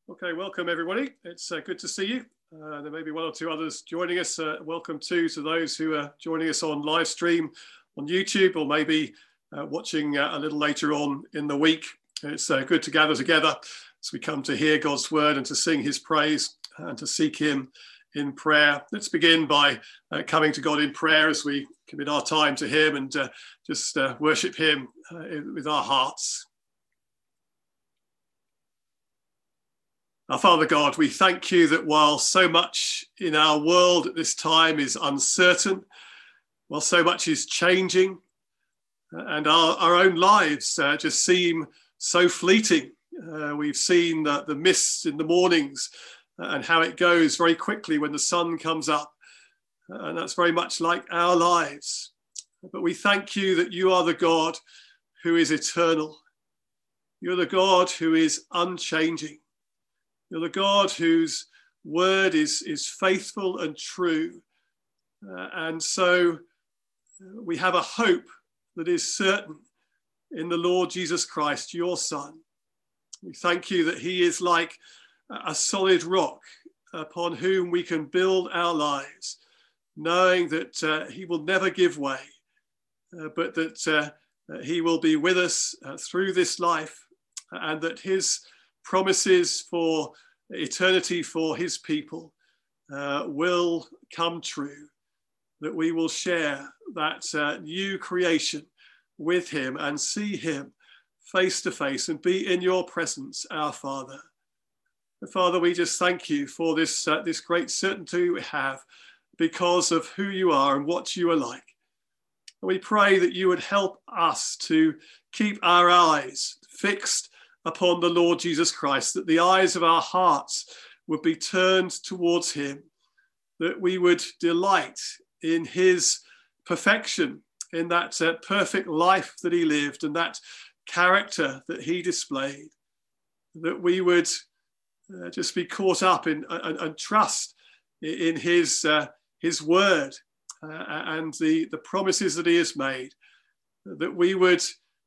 Okay, welcome everybody. It's good to see you. There may be one or two others joining us. Welcome to those who are joining us on live stream on YouTube, or maybe watching a little later on in the week. It's good to gather together as we come to hear God's word and to sing his praise and to seek him in prayer. Let's begin by coming to God in prayer as we commit our time to him and just worship him with our hearts. Our Father God, we thank you that while so much in our world at this time is uncertain, while so much is changing, and our own lives just seem so fleeting. We've seen the mists in the mornings and how it goes very quickly when the sun comes up. And that's very much like our lives. But we thank you that you are the God who is eternal. You're the God who is unchanging. You're the God whose word is faithful and true. And so we have a hope that is certain in the Lord Jesus Christ, your Son. We thank you that he is like a solid rock upon whom we can build our lives, knowing that he will never give way, but that he will be with us through this life, and that his promises for eternity for his people will come true, that we will share that new creation with him and see him face to face and be in your presence, our Father. Father, we just thank you for this great certainty we have because of who you are and what you are like. And we pray that you would help us to keep our eyes fixed upon the Lord Jesus Christ, that the eyes of our hearts would be turned towards him, that we would delight in his perfection, in that perfect life that he lived and that character that he displayed, that we would just be caught up in and trust in his word and the promises that he has made, that we would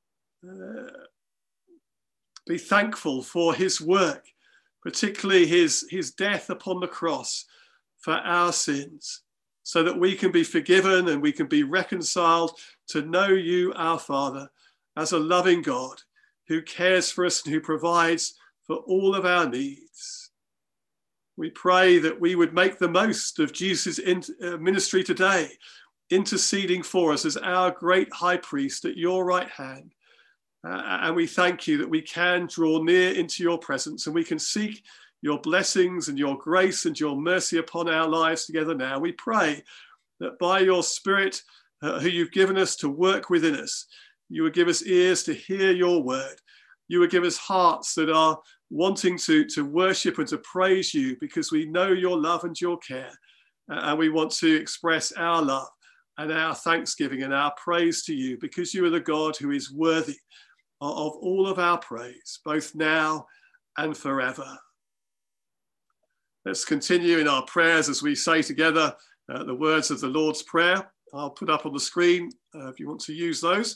be thankful for his work, particularly his death upon the cross for our sins, so that we can be forgiven and we can be reconciled to know you, our Father, as a loving God who cares for us and who provides for all of our needs. We pray that we would make the most of Jesus' ministry today, interceding for us as our great high priest at your right hand. And we thank you that we can draw near into your presence and we can seek your blessings and your grace and your mercy upon our lives together now. We pray that by your Spirit, who you've given us to work within us, you would give us ears to hear your word. You would give us hearts that are wanting to worship and to praise you because we know your love and your care. And we want to express our love and our thanksgiving and our praise to you because you are the God who is worthy of all of our praise, both now and forever. Let's continue in our prayers as we say together the words of the Lord's Prayer. I'll put up on the screen if you want to use those.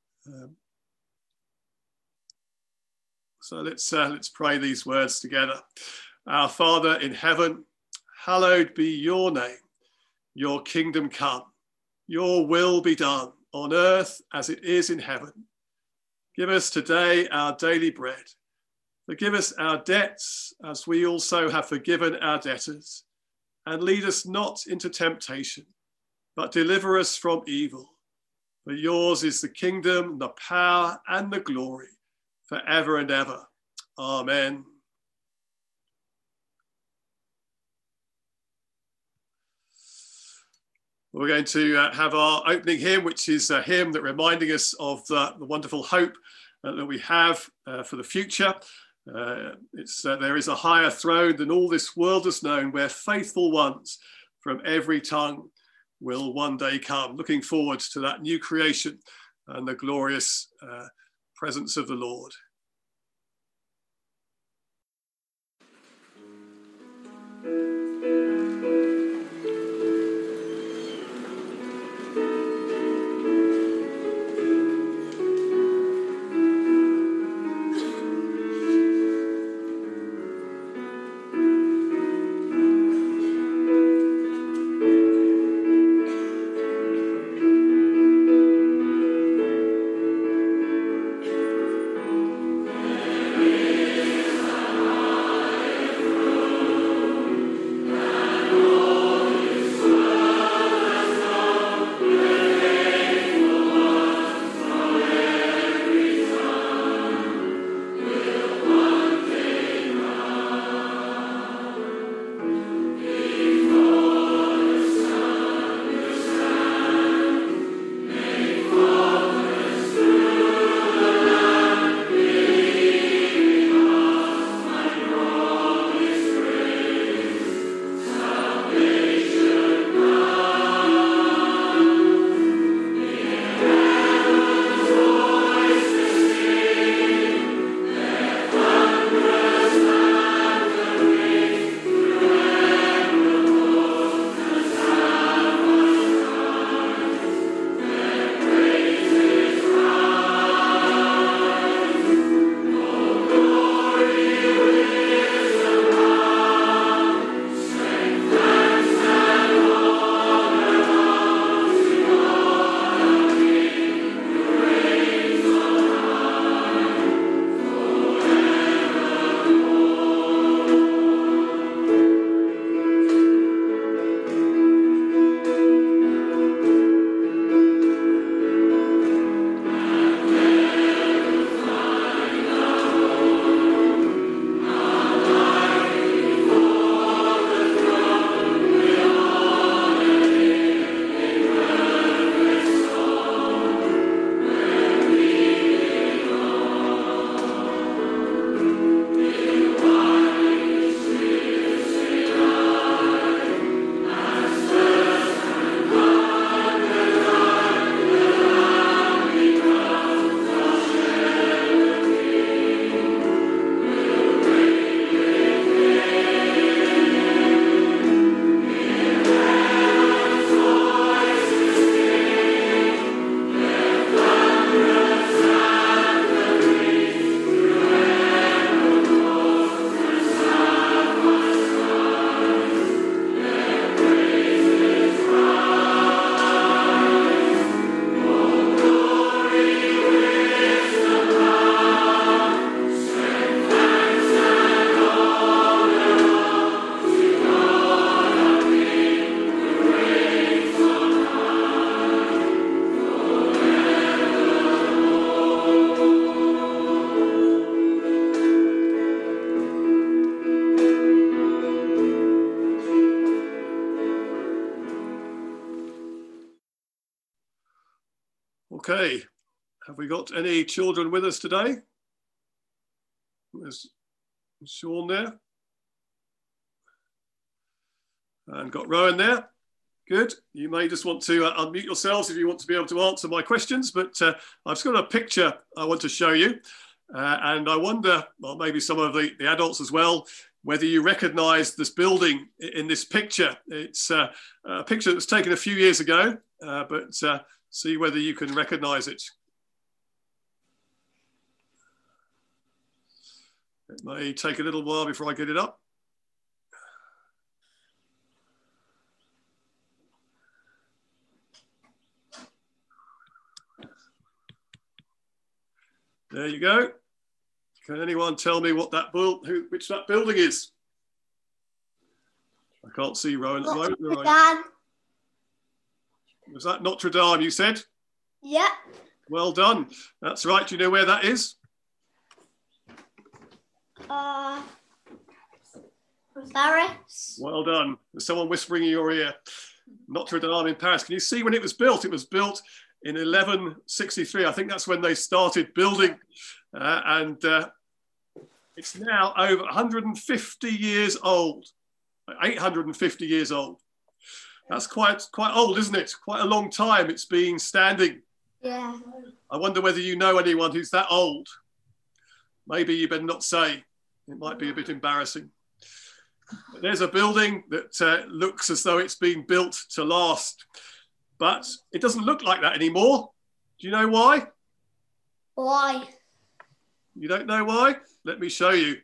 So let's pray these words together. Our Father in heaven, hallowed be your name. Your kingdom come. Your will be done on earth as it is in heaven. Give us today our daily bread. Forgive us our debts as we also have forgiven our debtors. And lead us not into temptation, but deliver us from evil. For yours is the kingdom, the power, and the glory, forever and ever. Amen. We're going to have our opening hymn, which is a hymn that reminding us of the wonderful hope that we have for the future. There is a higher throne than all this world has known, where faithful ones from every tongue will one day come. Looking forward to that new creation and the glorious presence of the Lord. Okay, have we got any children with us today? There's Sean there. And got Rowan there. Good. You may just want to unmute yourselves if you want to be able to answer my questions, but I've just got a picture I want to show you. And I wonder, well, maybe some of the adults as well, whether you recognize this building in this picture. It's a picture that was taken a few years ago, but see whether you can recognize it. It may take a little while before I get it up. There you go. Can anyone tell me what that which that building is? I can't see Rowan at the moment. Notre Dame. Was that Notre Dame, you said? Yeah. Well done. That's right. Do you know where that is? Paris. Well done. There's someone whispering in your ear. Notre Dame in Paris. Can you see when it was built? It was built in 1163. I think that's when they started building. And it's now over 150 years old, 850 years old. That's quite old, isn't it? Quite a long time it's been standing. Yeah. I wonder whether you know anyone who's that old. Maybe you better not say. It might be a bit embarrassing. But there's a building that looks as though it's been built to last. But it doesn't look like that anymore. Do you know why? Why? You don't know why? Let me show you.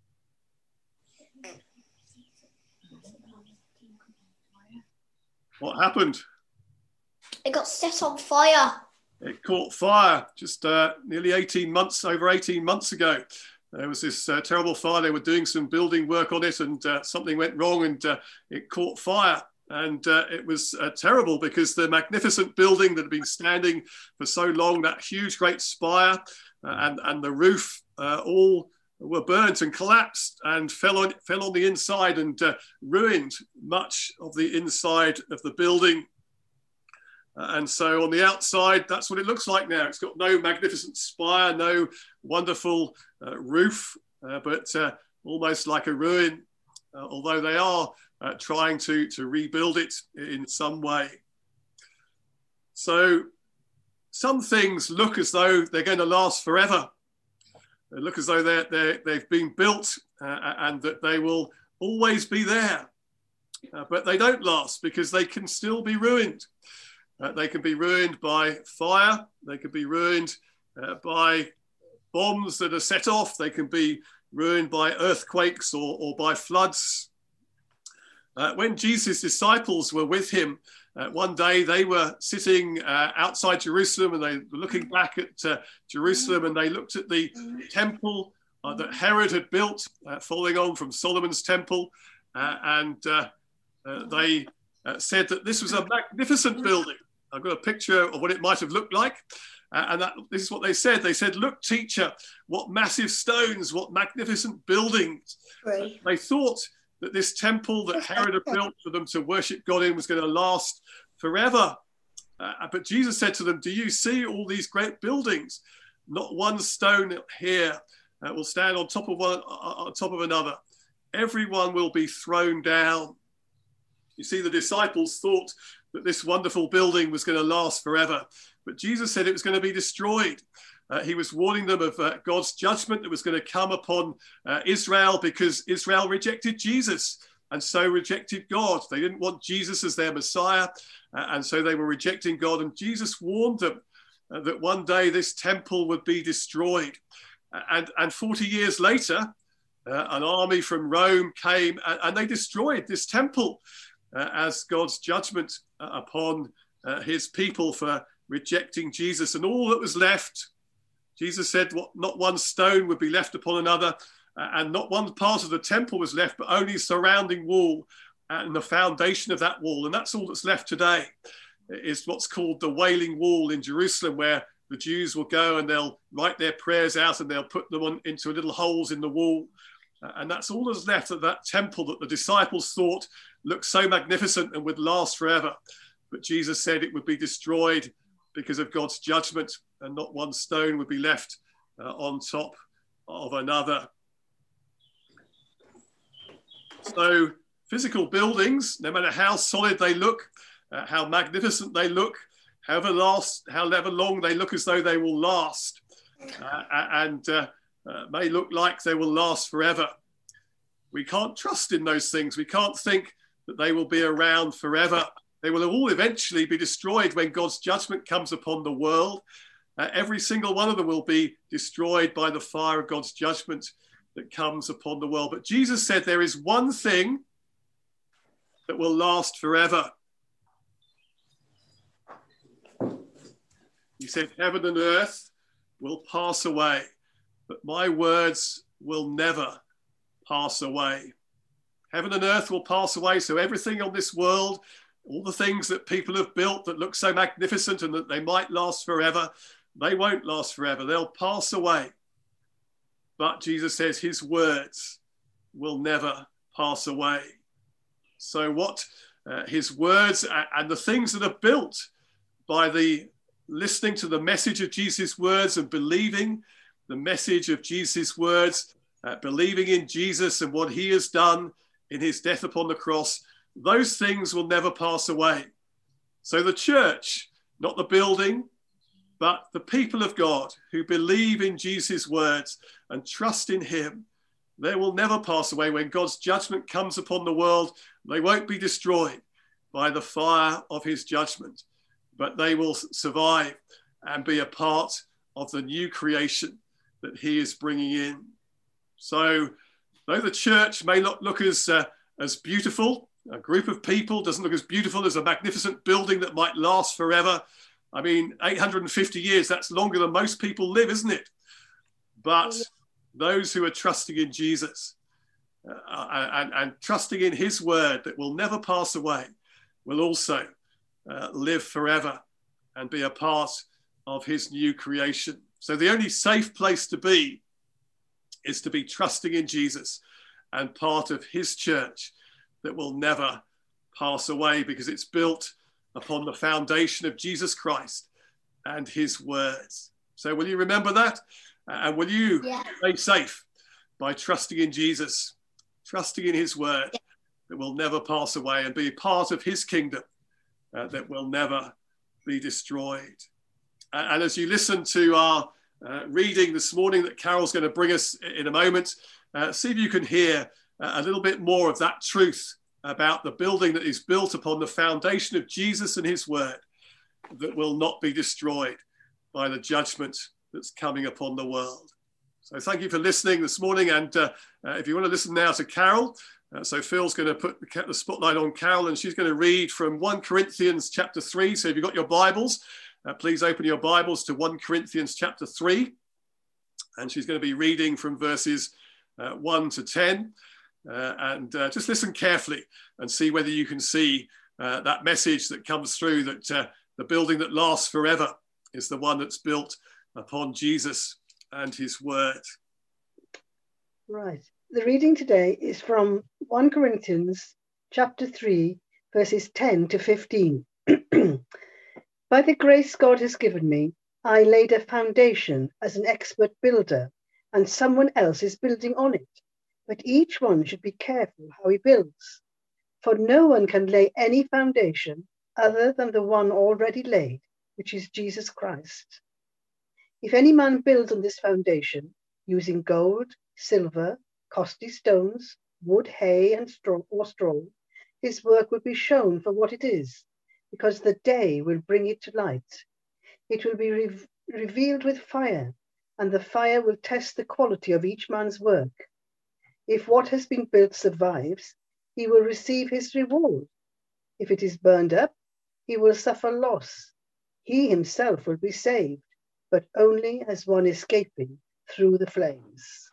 What happened? It got set on fire. It caught fire just nearly 18 months, over 18 months ago. There was this terrible fire. They were doing some building work on it and something went wrong and it caught fire. And it was terrible because the magnificent building that had been standing for so long, that huge, great spire and the roof all were burnt and collapsed and fell on the inside and ruined much of the inside of the building. And so on the outside, that's what it looks like now. It's got no magnificent spire, no wonderful roof, but almost like a ruin, although they are trying to rebuild it in some way. So some things look as though they're going to last forever. They look as though they've been built and that they will always be there. But they don't last because they can still be ruined. They can be ruined by fire. They can be ruined by bombs that are set off. They can be ruined by earthquakes or by floods. When Jesus' disciples were with him, one day they were sitting outside Jerusalem and they were looking back at Jerusalem and they looked at the temple that Herod had built, following on from Solomon's temple. And they said that this was a magnificent building. I've got a picture of what it might have looked like. This is what they said. They said, "Look, teacher, what massive stones, what magnificent buildings." They thought that this temple that Herod had built for them to worship God in was going to last forever. But Jesus said to them, "Do you see all these great buildings? Not one stone here will stand on top of another. Everyone will be thrown down." You see, the disciples thought that this wonderful building was going to last forever. But Jesus said it was going to be destroyed. He was warning them of God's judgment that was going to come upon Israel because Israel rejected Jesus and so rejected God. They didn't want Jesus as their Messiah, and so they were rejecting God. And Jesus warned them that one day this temple would be destroyed. And 40 years later, an army from Rome came and they destroyed this temple as God's judgment upon his people for rejecting Jesus. And all that was left, Jesus said, not one stone would be left upon another, and not one part of the temple was left, but only surrounding wall and the foundation of that wall. And that's all that's left today, is what's called the Wailing Wall in Jerusalem, where the Jews will go and they'll write their prayers out and they'll put them into little holes in the wall. And that's all that's left of that temple that the disciples thought looked so magnificent and would last forever. But Jesus said it would be destroyed because of God's judgment, and not one stone would be left on top of another. So physical buildings, no matter how solid they look, how magnificent they look, however long they look as though they will last, and may look like they will last forever. We can't trust in those things. We can't think that they will be around forever. They will all eventually be destroyed when God's judgment comes upon the world. Every single one of them will be destroyed by the fire of God's judgment that comes upon the world. But Jesus said there is one thing that will last forever. He said, heaven and earth will pass away, but my words will never pass away. Heaven and earth will pass away, so everything on this world, all the things that people have built that look so magnificent and that they might last forever, they won't last forever. They'll pass away. But Jesus says his words will never pass away. So what his words and the things that are built by the listening to the message of Jesus' words and believing the message of Jesus' words, believing in Jesus and what he has done in his death upon the cross, those things will never pass away. So the church, not the building, but the people of God who believe in Jesus' words and trust in him, they will never pass away. When God's judgment comes upon the world, they won't be destroyed by the fire of his judgment, but they will survive and be a part of the new creation that he is bringing in. So though the church may not look as beautiful, a group of people doesn't look as beautiful as a magnificent building that might last forever. I mean, 850 years, that's longer than most people live, isn't it? But those who are trusting in Jesus and trusting in his word that will never pass away will also live forever and be a part of his new creation. So the only safe place to be is to be trusting in Jesus and part of his church that will never pass away, because it's built upon the foundation of Jesus Christ and his words. So will you remember that? And will you stay safe by trusting in Jesus, trusting in his word that will never pass away, and be part of his kingdom that will never be destroyed. And as you listen to our reading this morning that Carol's going to bring us in a moment, see if you can hear a little bit more of that truth about the building that is built upon the foundation of Jesus and his word that will not be destroyed by the judgment that's coming upon the world. So thank you for listening this morning. And if you want to listen now to Carol, so Phil's going to put the spotlight on Carol, and she's going to read from 1 Corinthians chapter 3. So if you've got your Bibles, please open your Bibles to 1 Corinthians chapter 3. And she's going to be reading from verses 1 to 10. Just listen carefully and see whether you can see that message that comes through, that the building that lasts forever is the one that's built upon Jesus and his word. Right. The reading today is from 1 Corinthians chapter 3, verses 10 to 15. By the grace God has given me, I laid a foundation as an expert builder, and someone else is building on it. But each one should be careful how he builds. For no one can lay any foundation other than the one already laid, which is Jesus Christ. If any man builds on this foundation, using gold, silver, costly stones, wood, hay, and straw, his work will be shown for what it is, because the day will bring it to light. It will be revealed with fire, and the fire will test the quality of each man's work. If what has been built survives, he will receive his reward. If it is burned up, he will suffer loss. He himself will be saved, but only as one escaping through the flames.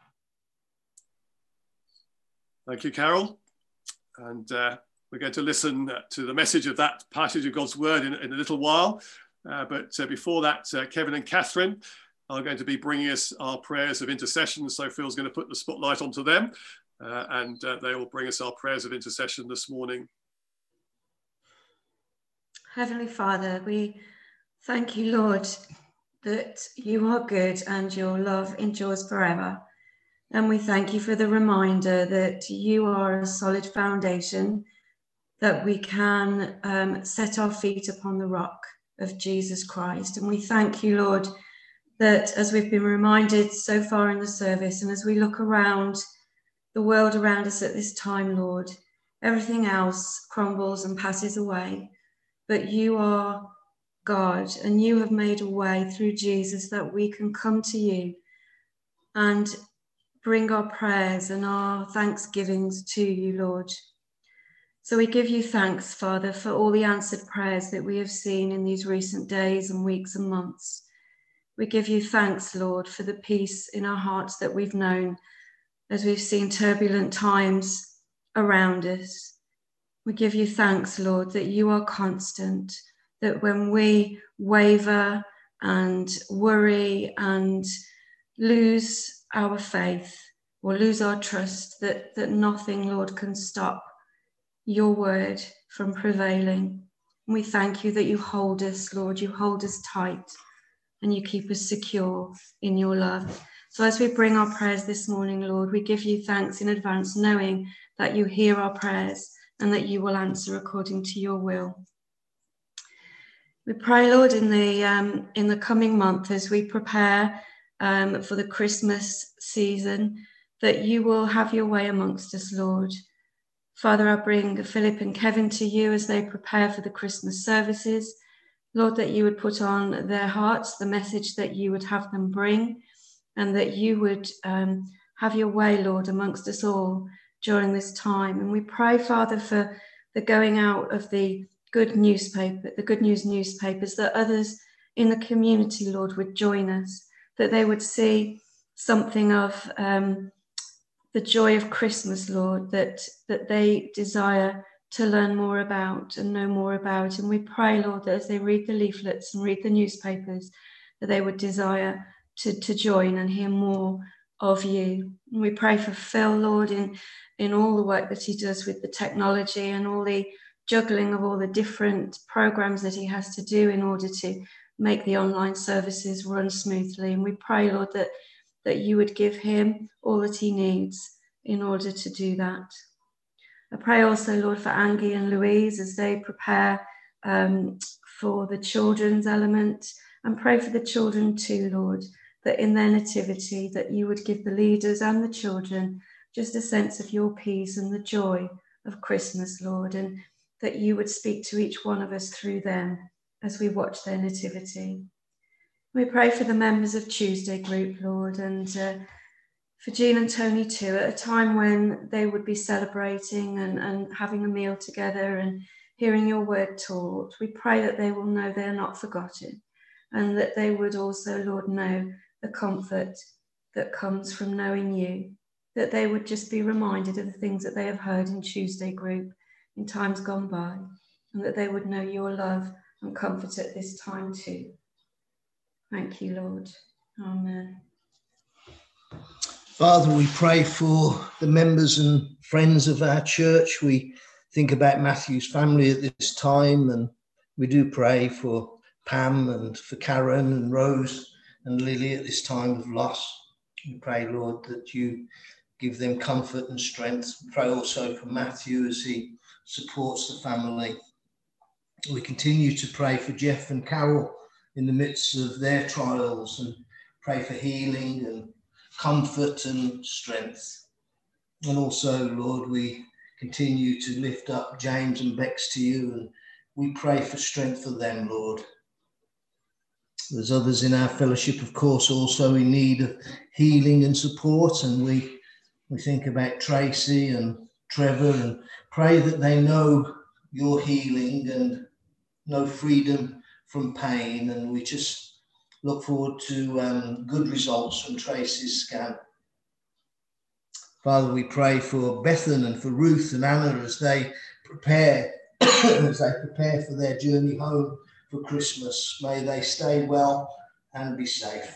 Thank you, Carol. And we're going to listen to the message of that passage of God's word in a little while. But before that, Kevin and Catherine are going to be bringing us our prayers of intercession. So Phil's going to put the spotlight onto them, and they will bring us our prayers of intercession this morning. Heavenly Father, we Thank you, Lord, that you are good and your love endures forever. And we thank you for the reminder that you are a solid foundation, that we can set our feet upon the rock of Jesus Christ. And we thank you, Lord, that as we've been reminded so far in the service, and as we look around the world around us at this time, Lord, everything else crumbles and passes away. But you are God, and you have made a way through Jesus that we can come to you and bring our prayers and our thanksgivings to you, Lord. So we give you thanks, Father, for all the answered prayers that we have seen in these recent days and weeks and months. We give you thanks, Lord, for the peace in our hearts that we've known as we've seen turbulent times around us. We give you thanks, Lord, that you are constant, that when we waver and worry and lose our faith or lose our trust, that nothing, Lord, can stop your word from prevailing. And we thank you that you hold us, Lord, you hold us tight and you keep us secure in your love. So as we bring our prayers this morning, Lord, we give you thanks in advance, knowing that you hear our prayers and that you will answer according to your will. We pray, Lord, in the coming month as we prepare for the Christmas season, that you will have your way amongst us, Lord. Father, I bring Philip and Kevin to you as they prepare for the Christmas services. Lord, that you would put on their hearts the message that you would have them bring, and that you would have your way, Lord, amongst us all during this time. And we pray, Father, for the going out of the good news newspapers, that others in the community, Lord, would join us, that they would see something of the joy of Christmas, Lord, that they desire to learn more about and know more about. And we pray, Lord, that as they read the leaflets and read the newspapers, that they would desire to join and hear more of you. And we pray for Phil, Lord, in all the work that he does with the technology and all the juggling of all the different programs that he has to do in order to make the online services run smoothly. And we pray, Lord, that you would give him all that he needs in order to do that. I pray also, Lord, for Angie and Louise as they prepare for the children's element, and pray for the children too, Lord, that in their nativity, that you would give the leaders and the children just a sense of your peace and the joy of Christmas, Lord, and that you would speak to each one of us through them as we watch their nativity. We pray for the members of Tuesday Group, Lord, and for Jean and Tony too, at a time when they would be celebrating and having a meal together and hearing your word taught. We pray that they will know they are not forgotten, and that they would also, Lord, know the comfort that comes from knowing you, that they would just be reminded of the things that they have heard in Tuesday Group in times gone by, and that they would know your love and comfort at this time too. Thank you, Lord. Amen. Father, we pray for the members and friends of our church. We think about Matthew's family at this time, and we do pray for Pam and for Karen and Rose and Lily at this time of loss. We pray, Lord, that you give them comfort and strength. We pray also for Matthew as he supports the family. We continue to pray for Jeff and Carol in the midst of their trials, and pray for healing and comfort and strength. And also, Lord, we continue to lift up James and Bex to you, and we pray for strength for them, Lord. There's others in our fellowship, of course, also in need of healing and support, and we think about Tracy and Trevor and pray that they know your healing and know freedom from pain, and we just look forward to good results from Tracy's scan. Father, we pray for Bethan and for Ruth and Anna as they prepare for their journey home for Christmas. May they stay well and be safe.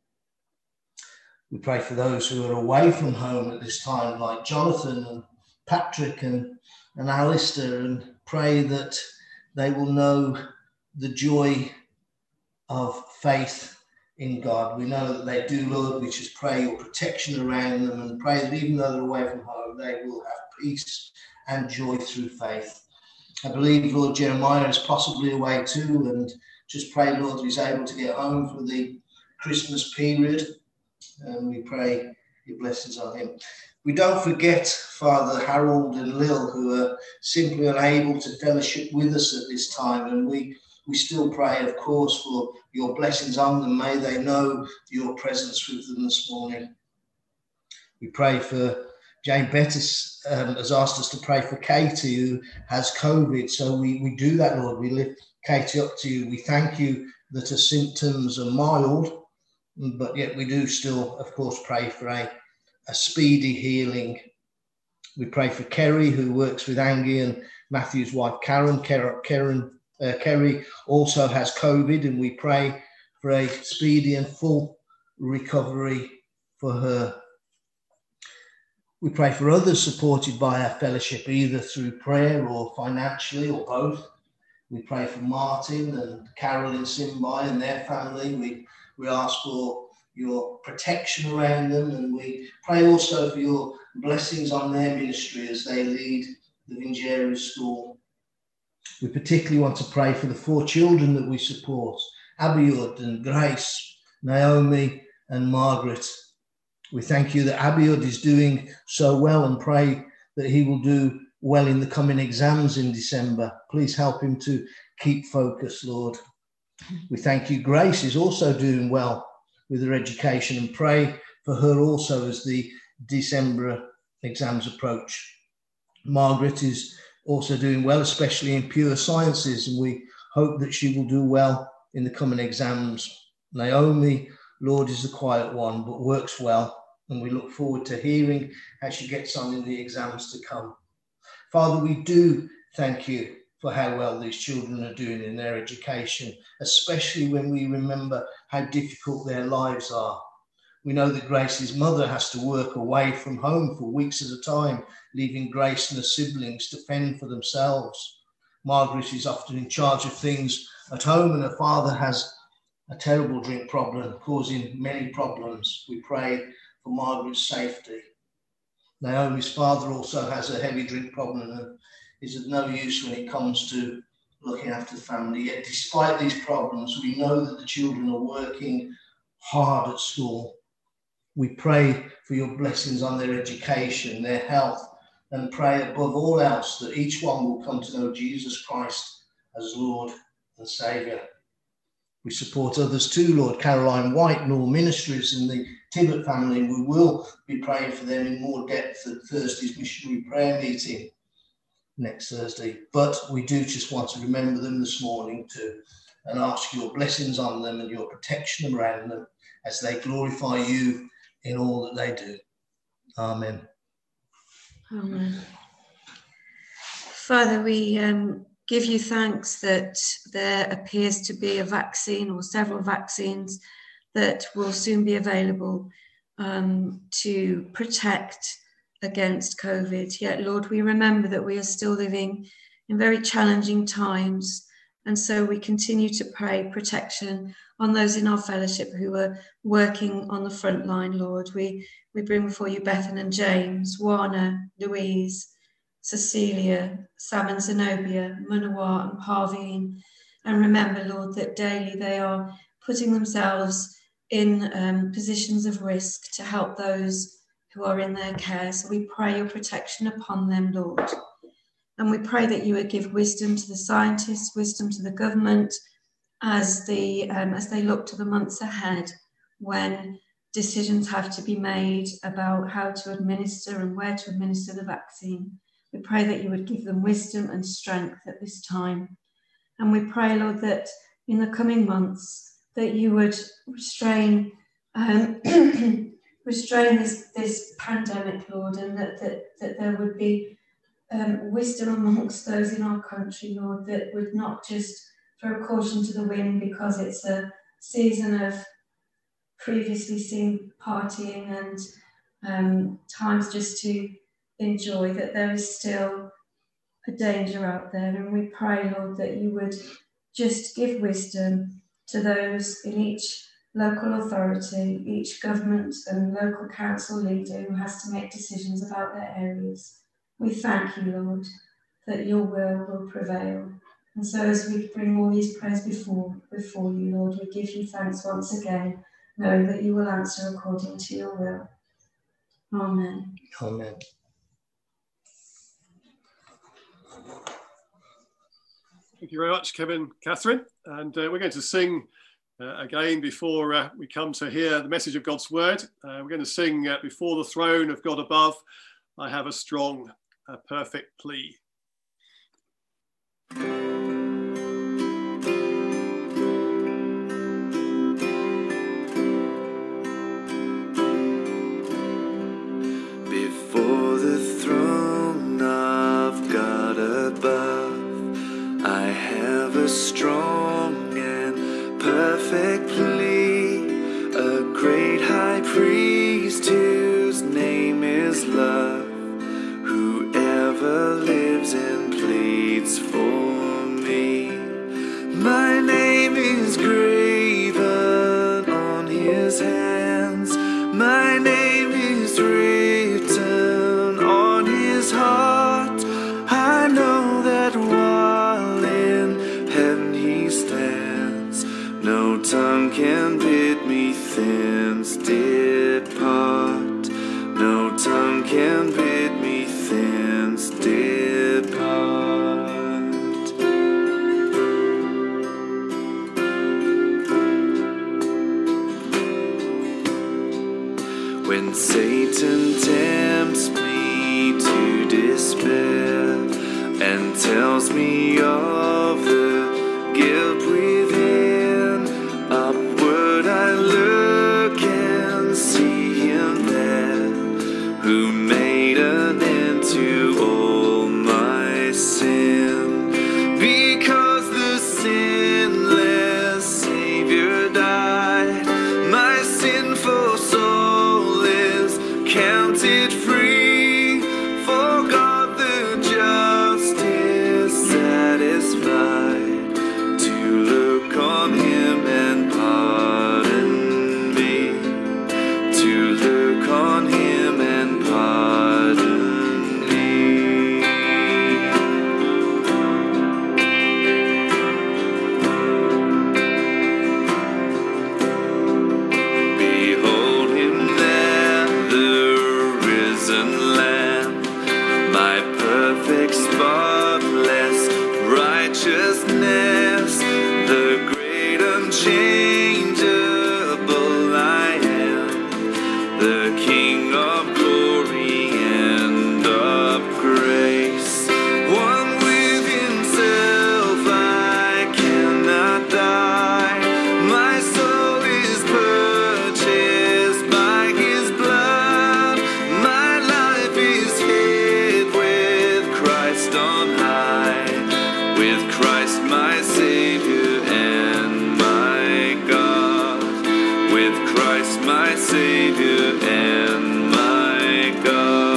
We pray for those who are away from home at this time, like Jonathan and Patrick and Alistair, and pray that they will know the joy of faith in God. We know that they do, Lord. We just pray your protection around them and pray that even though they're away from home, they will have peace and joy through faith. I believe, Lord, Jeremiah is possibly away too, and just pray, Lord, he's able to get home for the Christmas period, and we pray your blessings on him. We don't forget Father Harold and Lil, who are simply unable to fellowship with us at this time, and we still pray, of course, for your blessings on them. May they know your presence with them this morning. We pray for Jane Bettis has asked us to pray for Katie, who has COVID. So we do that, Lord. We lift Katie up to you. We thank you that her symptoms are mild, but yet we do still, of course, pray for a speedy healing. We pray for Kerry, who works with Angie and Matthew's wife, Karen. Kerry also has COVID, and we pray for a speedy and full recovery for her. We pray for others supported by our fellowship, either through prayer or financially or both. We pray for Martin and Carol in Simbai and their family. We ask for your protection around them, and we pray also for your blessings on their ministry as they lead the Vingeria School. We particularly want to pray for the 4 children that we support, Abiud and Grace, Naomi and Margaret. We thank you that Abiud is doing so well and pray that he will do well in the coming exams in December. Please help him to keep focus, Lord. We thank you Grace is also doing well with her education, and pray for her also as the December exams approach. Margaret is also doing well, especially in pure sciences, and we hope that she will do well in the coming exams. Naomi, Lord, is the quiet one, but works well, and we look forward to hearing how she gets on in the exams to come. Father, we do thank you for how well these children are doing in their education, especially when we remember how difficult their lives are. We know that Grace's mother has to work away from home for weeks at a time, leaving Grace and her siblings to fend for themselves. Margaret is often in charge of things at home, and her father has a terrible drink problem, causing many problems. We pray for Margaret's safety. Naomi's father also has a heavy drink problem and is of no use when it comes to looking after the family. Yet despite these problems, we know that the children are working hard at school. We pray for your blessings on their education, their health, and pray above all else that each one will come to know Jesus Christ as Lord and Saviour. We support others too, Lord. Caroline White and all ministries in the Tibbet family, and we will be praying for them in more depth at Thursday's missionary prayer meeting next Thursday. But we do just want to remember them this morning too, and ask your blessings on them and your protection around them as they glorify you in all that they do. Amen. Amen. Father, we give you thanks that there appears to be a vaccine or several vaccines that will soon be available to protect against COVID. Yet, Lord, we remember that we are still living in very challenging times, and so we continue to pray protection on those in our fellowship who are working on the front line, Lord. We bring before you Bethan and James, Warner, Louise, Cecilia, Sam and Zenobia, Manawa and Parveen. And remember, Lord, that daily they are putting themselves in positions of risk to help those who are in their care. So we pray your protection upon them, Lord. And we pray that you would give wisdom to the scientists, wisdom to the government, as they look to the months ahead when decisions have to be made about how to administer and where to administer the vaccine. We pray that you would give them wisdom and strength at this time. And we pray, Lord, that in the coming months that you would restrain this pandemic, Lord, and that there would be wisdom amongst those in our country, Lord, that would not just throw caution to the wind because it's a season of previously seen partying and times just to enjoy, that there is still a danger out there. And we pray, Lord, that you would just give wisdom to those in each local authority, each government and local council leader who has to make decisions about their areas. We thank you, Lord, that your will prevail. And so as we bring all these prayers before you, Lord, we give you thanks once again, knowing that you will answer according to your will. Amen. Amen. Thank you very much, Kevin, Catherine. And we're going to sing again before we come to hear the message of God's word. We're going to sing Before the Throne of God Above, I Have a Strong, Perfect Plea. Before the throne of God above, I have a strong and perfect plea, a great high priest whose name is love, whoever lives and pleads for me. My name is graven on his hands, my name is written on his heart. I know that while in heaven he stands, no tongue can bid me thence depart. No tongue can bid me thence depart. When Satan tempts me to despair and tells me of the guilt within, upward I look and see him there, who made an end to all my sin. Because the sinless Savior died, my sinful soul is counted free. For God the just is satisfied to look on him and pardon me, to look on him and pardon me. Behold him there, the risen Lamb, my perfect spotless righteousness, the great unchangeable I am, the King of glory and of grace. One with himself I cannot die, my soul is purchased by his blood, my life is hid with Christ on high, with Christ my Savior and my God, with Christ my Savior and my God.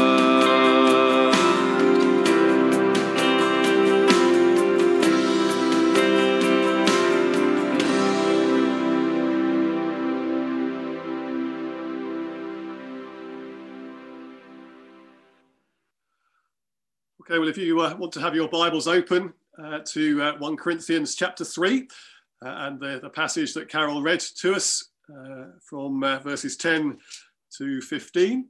Okay, well, if you want to have your Bibles open to 1 Corinthians chapter 3 and the passage that Carol read to us from verses 10 to 15.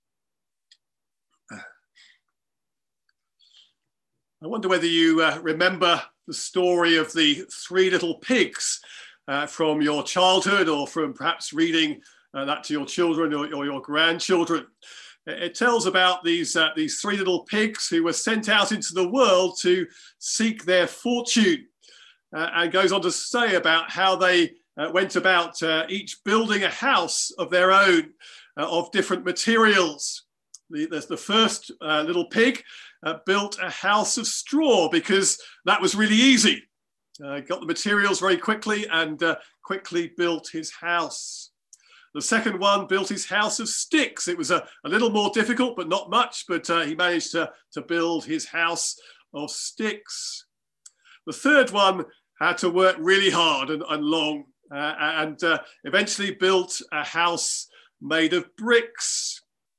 I wonder whether you remember the story of the three little pigs from your childhood, or from perhaps reading that to your children or your grandchildren. It tells about these three little pigs who were sent out into the world to seek their fortune, and goes on to say about how they went about each building a house of their own, of different materials. The first little pig built a house of straw because that was really easy. Got the materials very quickly and quickly built his house. The second one built his house of sticks. It was a little more difficult, but not much, but he managed to build his house of sticks. The third one had to work really hard and long, and eventually built a house made of bricks.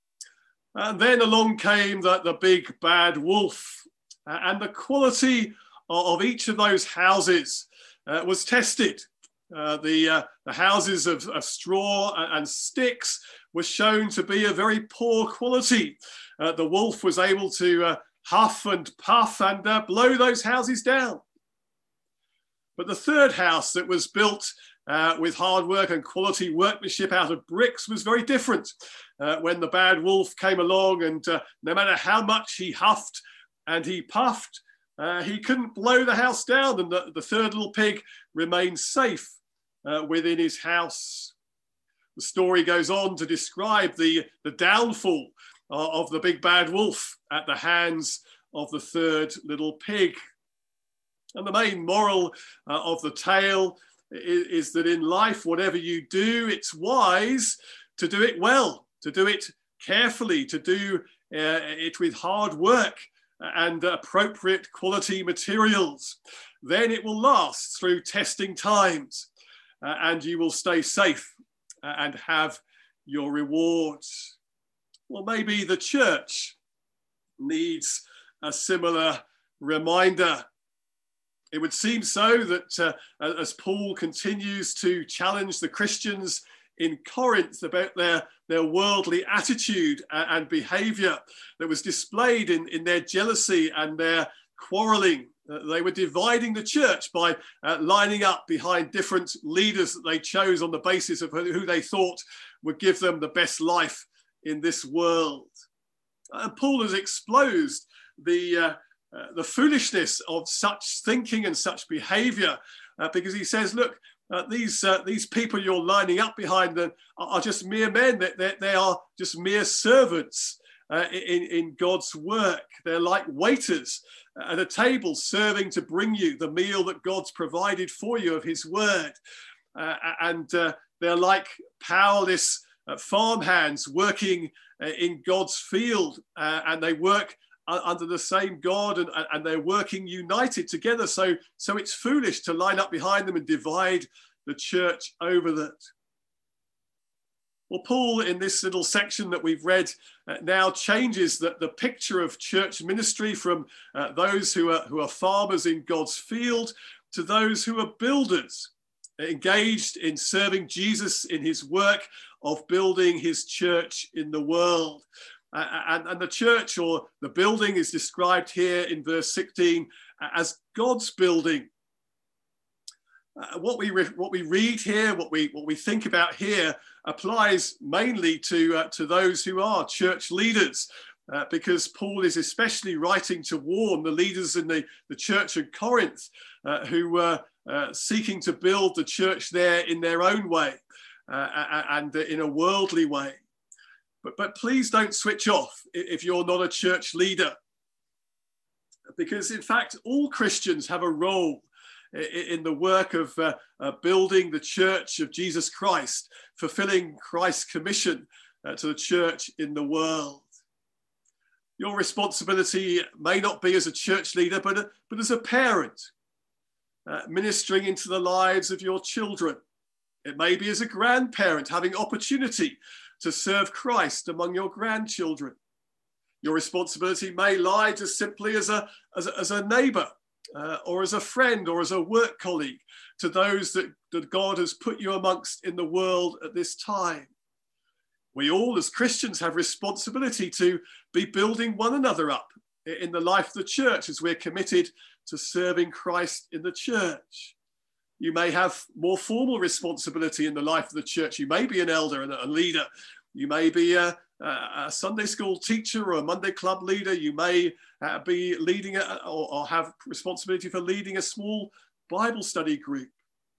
And then along came the big bad wolf, and the quality of each of those houses was tested. The houses of straw and sticks were shown to be of very poor quality. The wolf was able to huff and puff and blow those houses down. But the third house that was built with hard work and quality workmanship out of bricks was very different. When the bad wolf came along, and no matter how much he huffed and he puffed, he couldn't blow the house down, and the third little pig remained safe within his house. The story goes on to describe the downfall of the big bad wolf at the hands of the third little pig. And the main moral of the tale is that in life, whatever you do, it's wise to do it well, to do it carefully, to do it with hard work and appropriate quality materials. Then it will last through testing times, and you will stay safe and have your rewards. Well, maybe the church needs a similar reminder. It would seem so that as Paul continues to challenge the Christians in Corinth about their worldly attitude and behavior that was displayed in their jealousy and their quarreling, they were dividing the church by lining up behind different leaders that they chose on the basis of who they thought would give them the best life in this world. And Paul has exposed the foolishness of such thinking and such behavior, because he says, look, these people you're lining up behind them are just mere men. They are just mere servants in God's work. They're like waiters at a table serving to bring you the meal that God's provided for you of his word. And they're like powerless farmhands working in God's field, and they work under the same God, and they're working united together. So it's foolish to line up behind them and divide the church over that. Well, Paul, in this little section that we've read, now changes the picture of church ministry from those who are farmers in God's field to those who are builders, engaged in serving Jesus in his work of building his church in the world. And the church, or the building, is described here in verse 16 as God's building. What we read here, what we think about here, applies mainly to those who are church leaders, because Paul is especially writing to warn the leaders in the church of Corinth who were seeking to build the church there in their own way and in a worldly way. But please don't switch off if you're not a church leader, because in fact all Christians have a role in the work of building the church of Jesus Christ, fulfilling Christ's commission to the church in the world. Your responsibility may not be as a church leader, but as a parent, ministering into the lives of your children. It may be as a grandparent, having opportunity to serve Christ among your grandchildren. Your responsibility may lie just simply as a neighbor, or as a friend, or as a work colleague to those that God has put you amongst in the world at this time. We all as Christians have responsibility to be building one another up in the life of the church as we're committed to serving Christ in the church. You may have more formal responsibility in the life of the church. You may be an elder and a leader. You may be a Sunday school teacher or a Monday club leader. You may be leading or have responsibility for leading a small Bible study group.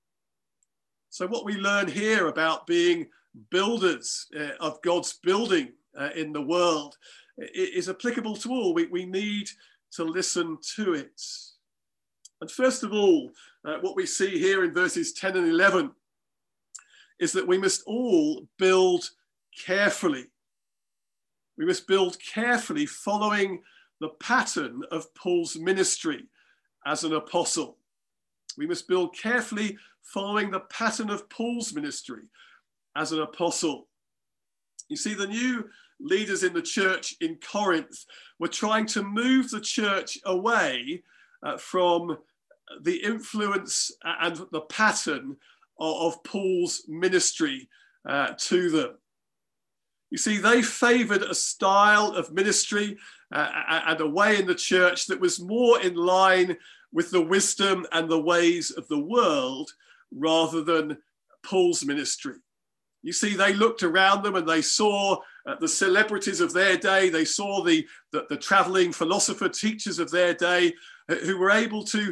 So what we learn here about being builders of God's building in the world is applicable to all. We need to listen to it. And first of all, what we see here in verses 10 and 11 is that we must all build carefully. We must build carefully, following the pattern of Paul's ministry as an apostle. We must build carefully, following the pattern of Paul's ministry as an apostle. You see, the new leaders in the church in Corinth were trying to move the church away from the influence and the pattern of Paul's ministry to them. You see, they favoured a style of ministry and a way in the church that was more in line with the wisdom and the ways of the world rather than Paul's ministry. You see, they looked around them and they saw the celebrities of their day. They saw the travelling philosopher teachers of their day who were able to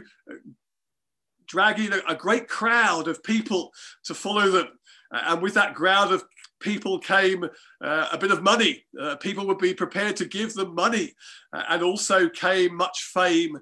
drag in a great crowd of people to follow them. And with that crowd of people came a bit of money. People would be prepared to give them money. And also came much fame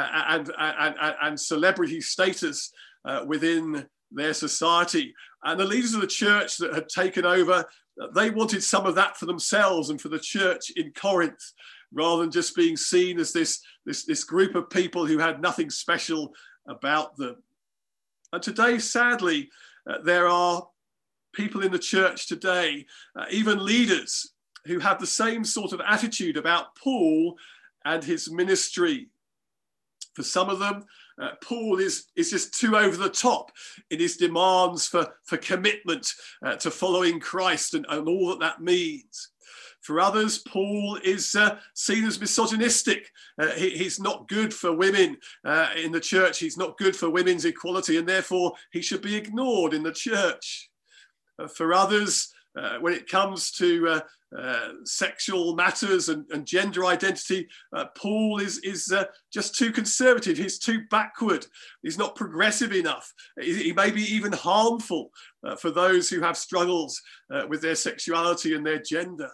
and celebrity status within their society. And the leaders of the church that had taken over, they wanted some of that for themselves and for the church in Corinth, rather than just being seen as this group of people who had nothing special about them. And today, sadly, there are people in the church today, even leaders, who have the same sort of attitude about Paul and his ministry. For some of them, Paul is just too over the top in his demands for commitment to following Christ and all that means. For others, Paul is seen as misogynistic. He's not good for women in the church. He's not good for women's equality, and therefore he should be ignored in the church. For others, when it comes to sexual matters and gender identity, Paul is just too conservative. He's too backward. He's not progressive enough. He may be even harmful for those who have struggles with their sexuality and their gender.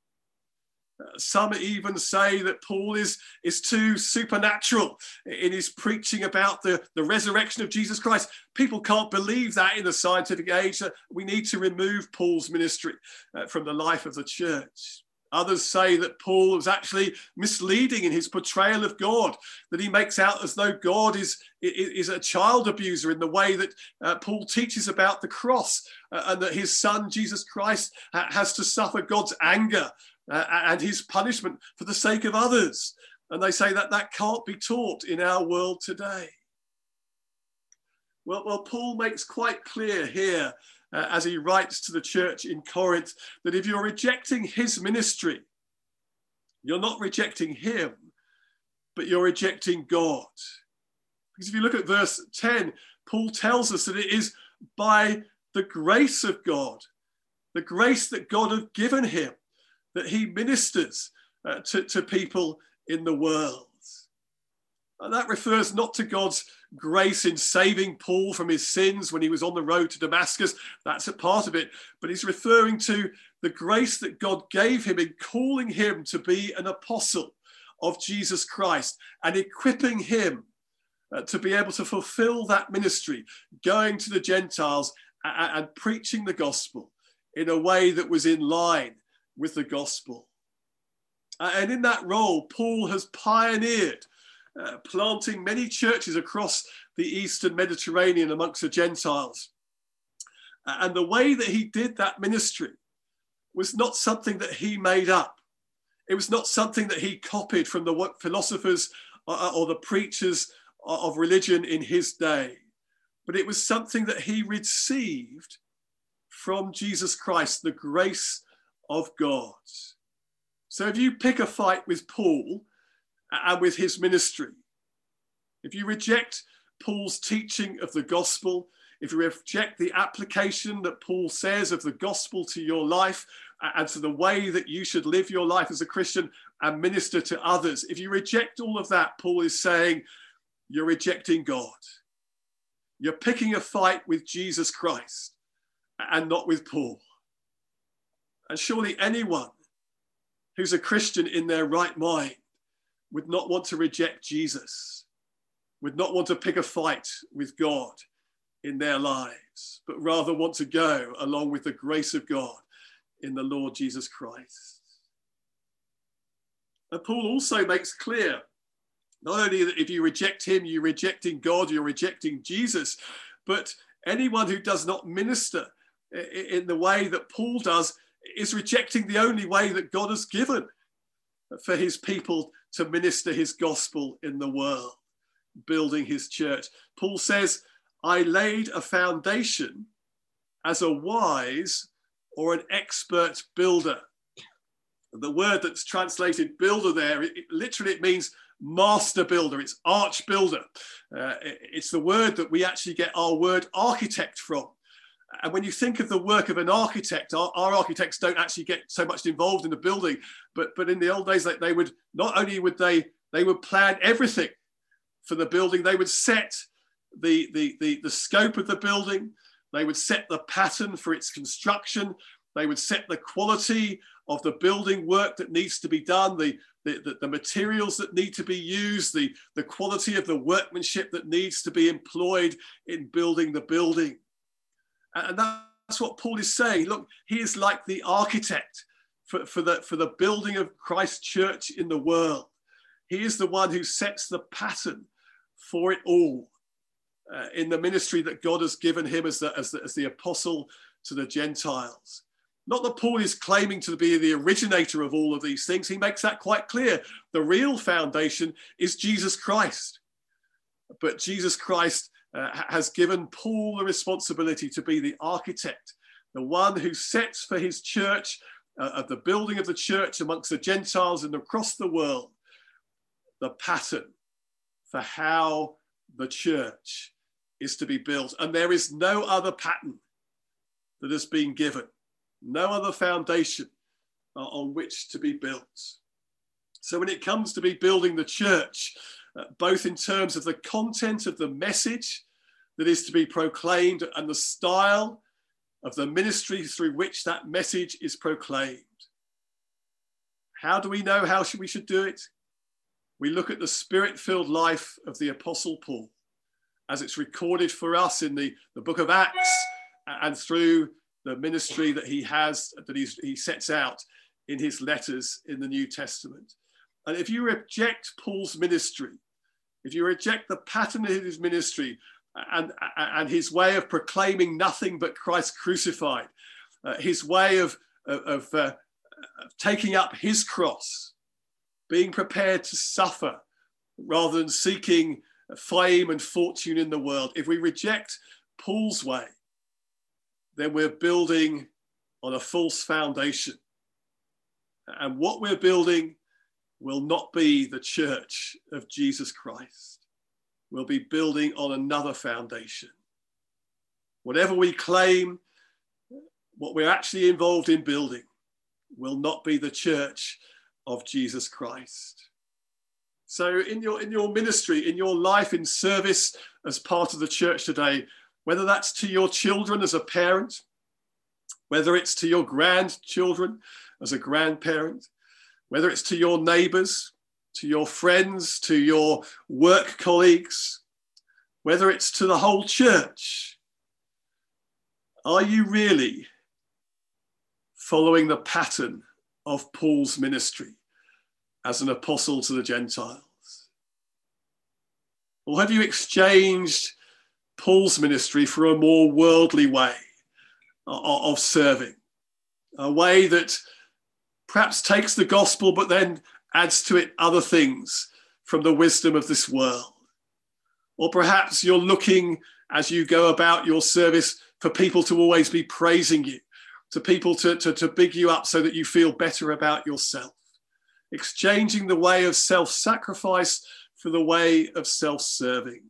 Some even say that Paul is too supernatural in his preaching about the resurrection of Jesus Christ. People can't believe that in the scientific age. We need to remove Paul's ministry from the life of the church. Others say that Paul was actually misleading in his portrayal of God, that he makes out as though God is a child abuser in the way that Paul teaches about the cross, and that his son, Jesus Christ, has to suffer God's anger and his punishment for the sake of others. And they say that can't be taught in our world today. Well, Paul makes quite clear here, as he writes to the church in Corinth, that if you're rejecting his ministry, you're not rejecting him, but you're rejecting God. Because if you look at verse 10, Paul tells us that it is by the grace of God, the grace that God has given him, that he ministers to people in the world. And that refers not to God's grace in saving Paul from his sins when he was on the road to Damascus. That's a part of it. But he's referring to the grace that God gave him in calling him to be an apostle of Jesus Christ and equipping him to be able to fulfill that ministry, going to the Gentiles and preaching the gospel in a way that was in line with the gospel. And in that role, Paul has pioneered planting many churches across the Eastern Mediterranean amongst the Gentiles. And the way that he did that ministry was not something that he made up. It was not something that he copied from the philosophers or the preachers of religion in his day, but it was something that he received from Jesus Christ, the grace of God. So if you pick a fight with Paul and with his ministry, if you reject Paul's teaching of the gospel, if you reject the application that Paul says of the gospel to your life and to the way that you should live your life as a Christian and minister to others, if you reject all of that, Paul is saying you're rejecting God. You're picking a fight with Jesus Christ and not with Paul. And surely anyone who's a Christian in their right mind would not want to reject Jesus, would not want to pick a fight with God in their lives, but rather want to go along with the grace of God in the Lord Jesus Christ. And Paul also makes clear, not only that if you reject him, you're rejecting God, you're rejecting Jesus, but Anyone who does not minister in the way that Paul does is rejecting the only way that God has given for his people to minister his gospel in the world, building his church. Paul says, I laid a foundation as a wise or an expert builder. The word that's translated builder there, it means master builder. It's arch builder. It's the word that we actually get our word architect from. And when you think of the work of an architect, our architects don't actually get so much involved in the building, but in the old days, they would not only would they would plan everything for the building, they would set the scope of the building, they would set the pattern for its construction, they would set the quality of the building work that needs to be done, the materials that need to be used, the quality of the workmanship that needs to be employed in building the building. And that's what Paul is saying. Look, he is like the architect for the building of Christ's church in the world. He is the one who sets the pattern for it all in the ministry that God has given him as the apostle to the Gentiles. Not that Paul is claiming to be the originator of all of these things. He makes that quite clear. The real foundation is Jesus Christ. But Jesus Christ has given Paul the responsibility to be the architect, the one who sets for his church, of the building of the church amongst the Gentiles and across the world, the pattern for how the church is to be built. And there is no other pattern that has been given, no other foundation on which to be built. So when it comes to be building the church, both in terms of the content of the message that is to be proclaimed and the style of the ministry through which that message is proclaimed. How do we know how we should do it? We look at the spirit-filled life of the Apostle Paul as it's recorded for us in the book of Acts and through the ministry that he has, that he sets out in his letters in the New Testament. And if you reject Paul's ministry, if you reject the pattern of his ministry and his way of proclaiming nothing but Christ crucified, his way of taking up his cross, being prepared to suffer rather than seeking fame and fortune in the world, if we reject Paul's way, then we're building on a false foundation. And what we're building will not be the church of Jesus Christ. We'll be building on another foundation. Whatever we claim, what we're actually involved in building will not be the church of Jesus Christ. So in your ministry, in your life, in service as part of the church today, whether that's to your children as a parent, whether it's to your grandchildren as a grandparent, whether it's to your neighbors, to your friends, to your work colleagues, whether it's to the whole church, are you really following the pattern of Paul's ministry as an apostle to the Gentiles? Or have you exchanged Paul's ministry for a more worldly way of serving? A way that perhaps takes the gospel but then adds to it other things from the wisdom of this world. Or perhaps you're looking as you go about your service for people to always be praising you, to people to big you up so that you feel better about yourself. Exchanging the way of self-sacrifice for the way of self-serving.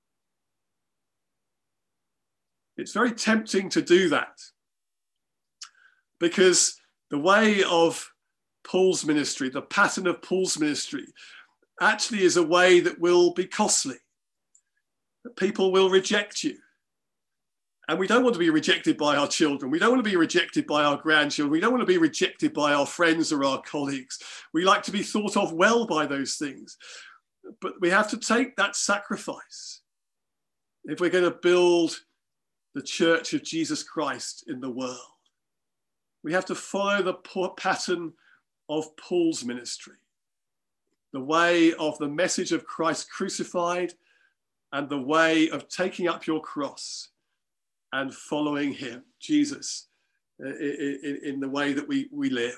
It's very tempting to do that because the way of Paul's ministry, the pattern of Paul's ministry, actually is a way that will be costly. That people will reject you. And we don't want to be rejected by our children. We don't want to be rejected by our grandchildren. We don't want to be rejected by our friends or our colleagues. We like to be thought of well by those things. But we have to take that sacrifice if we're going to build the church of Jesus Christ in the world. We have to follow the pattern of Paul's ministry, the way of the message of Christ crucified and the way of taking up your cross and following him, Jesus, in the way that we live.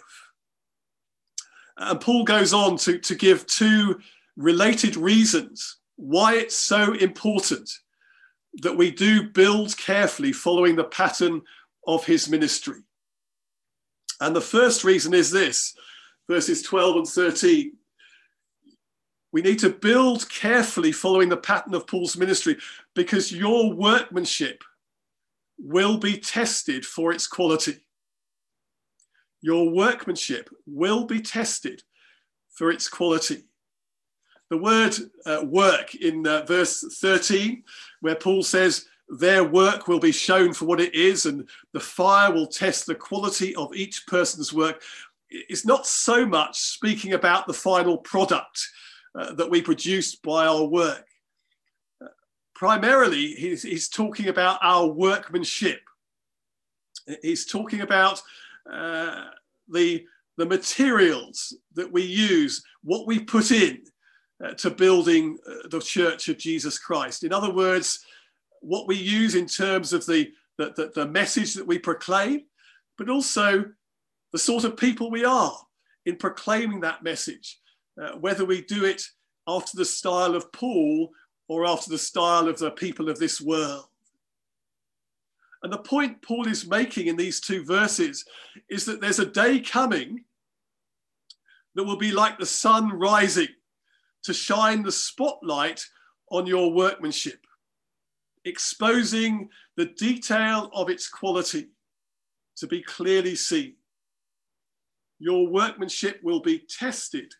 And Paul goes on to give two related reasons why it's so important that we do build carefully following the pattern of his ministry. And the first reason is this, verses 12 and 13. We need to build carefully following the pattern of Paul's ministry because your workmanship will be tested for its quality. Your workmanship will be tested for its quality. The word work in verse 13, where Paul says, their work will be shown for what it is, and the fire will test the quality of each person's work. It's not so much speaking about the final product that we produce by our work. Primarily, he's talking about our workmanship. He's talking about the materials that we use, what we put in to building the Church of Jesus Christ. In other words, what we use in terms of the message that we proclaim, but also the sort of people we are in proclaiming that message, whether we do it after the style of Paul or after the style of the people of this world. And the point Paul is making in these two verses is that there's a day coming that will be like the sun rising to shine the spotlight on your workmanship, exposing the detail of its quality to be clearly seen. Your workmanship will be tested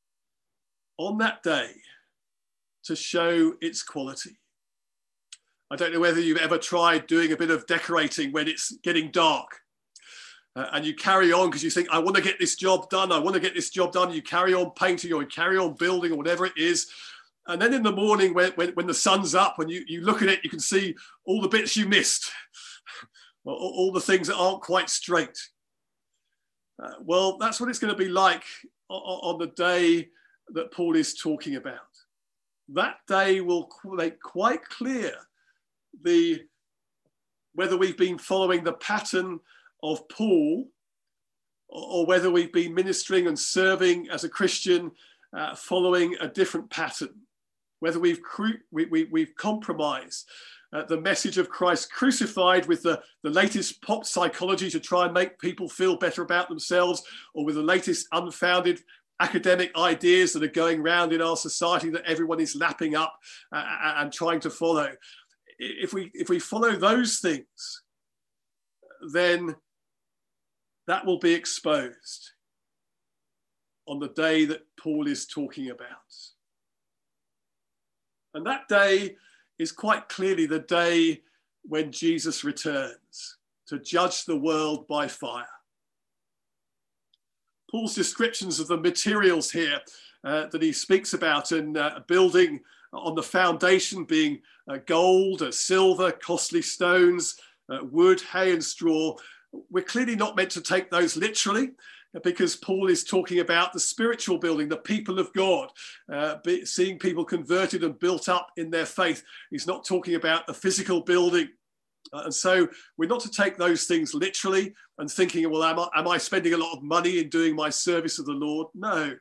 on that day to show its quality. I don't know whether you've ever tried doing a bit of decorating when it's getting dark and you carry on because you think, I want to get this job done. I want to get this job done. You carry on painting or you carry on building or whatever it is. And then in the morning when the sun's up and you look at it, you can see all the bits you missed, all the things that aren't quite straight. Well, that's what it's going to be like on the day that Paul is talking about. That day will make quite clear whether we've been following the pattern of Paul or whether we've been ministering and serving as a Christian following a different pattern, whether we've compromised the message of Christ crucified with the latest pop psychology to try and make people feel better about themselves, or with the latest unfounded academic ideas that are going around in our society that everyone is lapping up and trying to follow. If we follow those things, then that will be exposed on the day that Paul is talking about. And that day is quite clearly the day when Jesus returns to judge the world by fire. Paul's descriptions of the materials here that he speaks about in building on the foundation being gold, silver, costly stones, wood, hay and straw, we're clearly not meant to take those literally, because Paul is talking about the spiritual building, the people of God, seeing people converted and built up in their faith. He's not talking about a physical building. And so we're not to take those things literally and thinking, well, am I spending a lot of money in doing my service of the Lord? No.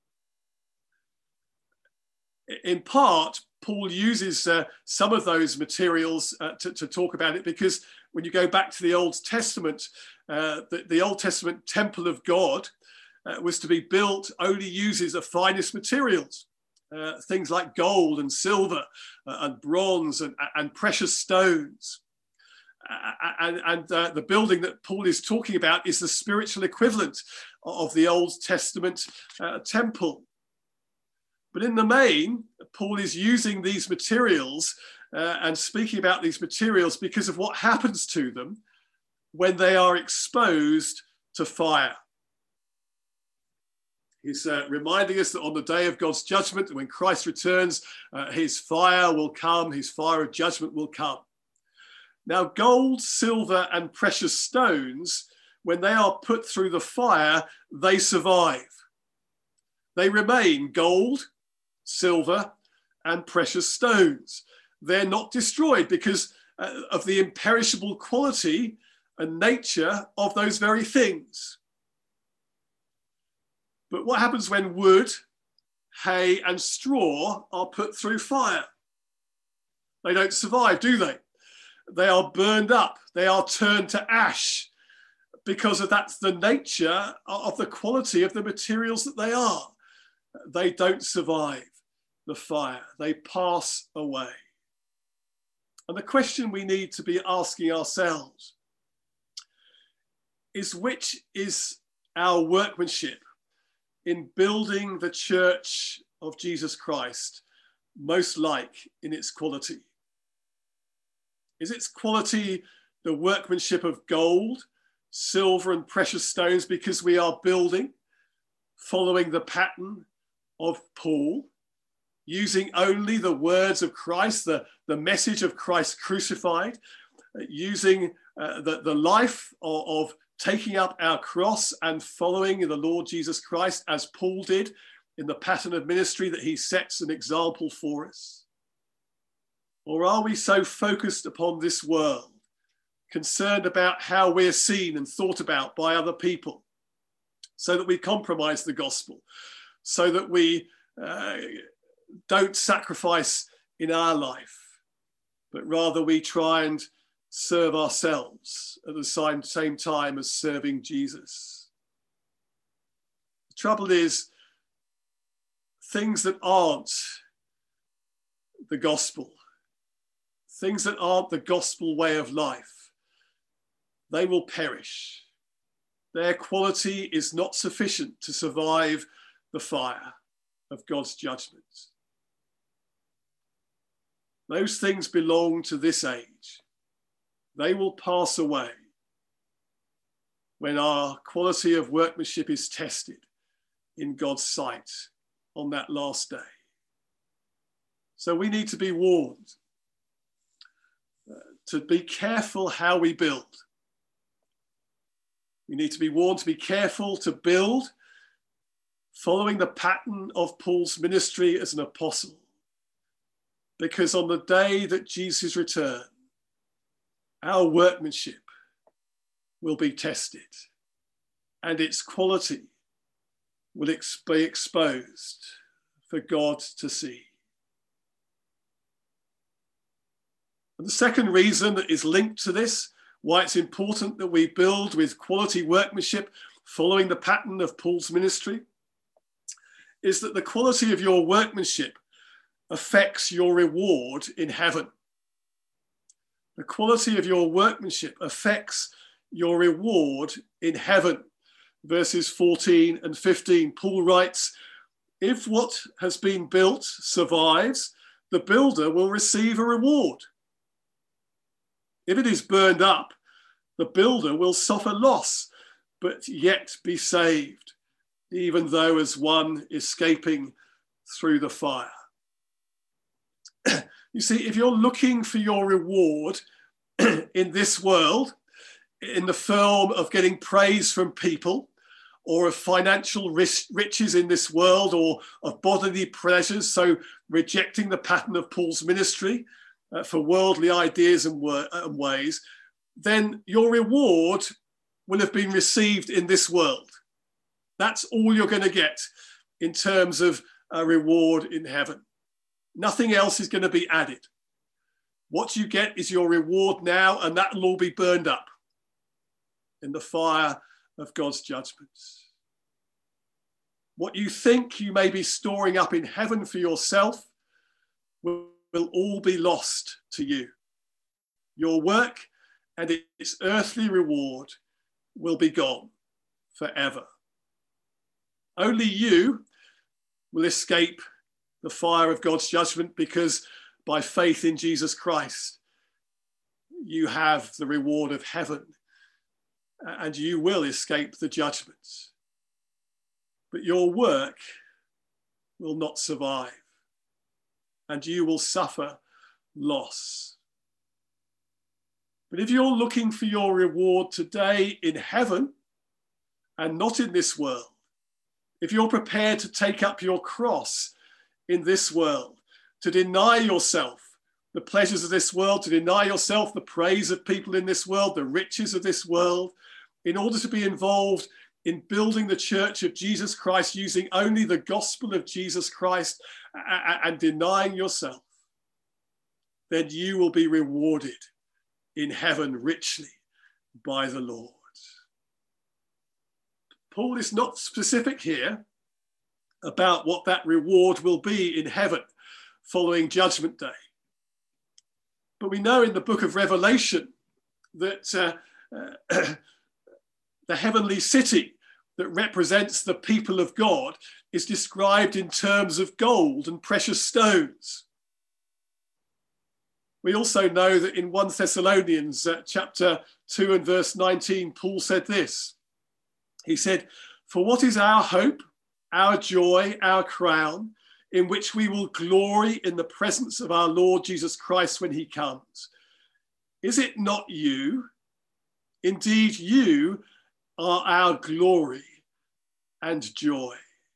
In part, Paul uses some of those materials to talk about it, because when you go back to the Old Testament, the Old Testament temple of God was to be built only uses the finest materials, things like gold and silver and bronze and precious stones. And the building that Paul is talking about is the spiritual equivalent of the Old Testament temple. But in the main, Paul is using these materials and speaking about these materials because of what happens to them when they are exposed to fire. He's reminding us that on the day of God's judgment, when Christ returns, his fire will come, his fire of judgment will come. Now, gold, silver, and precious stones, when they are put through the fire, they survive. They remain gold, silver, and precious stones. They're not destroyed because of the imperishable quality and nature of those very things. But what happens when wood, hay, and straw are put through fire? They don't survive, do they? They are burned up. They are turned to ash because that's the nature of the quality of the materials that they are. They don't survive the fire. They pass away. And the question we need to be asking ourselves is, which is our workmanship in building the church of Jesus Christ most like in its quality? Is its quality the workmanship of gold, silver, and precious stones because we are building, following the pattern of Paul, using only the words of Christ, the message of Christ crucified, using the life of taking up our cross and following the Lord Jesus Christ as Paul did in the pattern of ministry that he sets an example for us? Or are we so focused upon this world, concerned about how we're seen and thought about by other people, so that we compromise the gospel, so that we don't sacrifice in our life, but rather we try and serve ourselves at the same time as serving Jesus? The trouble is, things that aren't the gospel, things that aren't the gospel way of life, they will perish. Their quality is not sufficient to survive the fire of God's judgment. Those things belong to this age. They will pass away when our quality of workmanship is tested in God's sight on that last day. So we need to be warned to be careful how we build. We need to be warned to be careful to build following the pattern of Paul's ministry as an apostle. Because on the day that Jesus returns, our workmanship will be tested and its quality will be exposed for God to see. And the second reason that is linked to this, why it's important that we build with quality workmanship following the pattern of Paul's ministry, is that the quality of your workmanship affects your reward in heaven. The quality of your workmanship affects your reward in heaven. Verses 14 and 15, Paul writes, if what has been built survives, the builder will receive a reward. If it is burned up, the builder will suffer loss, but yet be saved, even though as one escaping through the fire. You see, if you're looking for your reward in this world, in the form of getting praise from people, or of financial riches in this world, or of bodily pleasures, so rejecting the pattern of Paul's ministry for worldly ideas and ways, then your reward will have been received in this world. That's all you're going to get in terms of a reward in heaven. Nothing else is going to be added. What you get is your reward now, and that will all be burned up in the fire of God's judgments. What you think you may be storing up in heaven for yourself will all be lost to you. Your work and its earthly reward will be gone forever. Only you will escape the fire of God's judgment, because by faith in Jesus Christ, you have the reward of heaven and you will escape the judgments. But your work will not survive and you will suffer loss. But if you're looking for your reward today in heaven and not in this world, if you're prepared to take up your cross in this world, to deny yourself the pleasures of this world, to deny yourself the praise of people in this world, the riches of this world, in order to be involved in building the church of Jesus Christ, using only the gospel of Jesus Christ and denying yourself, then you will be rewarded in heaven richly by the Lord. Paul is not specific here about what that reward will be in heaven following Judgment Day. But we know in the book of Revelation that the heavenly city that represents the people of God is described in terms of gold and precious stones. We also know that in 1 Thessalonians chapter 2 and verse 19, Paul said this. He said, "For what is our hope, our joy, our crown, in which we will glory in the presence of our Lord Jesus Christ when he comes? Is it not you? Indeed, you are our glory and joy."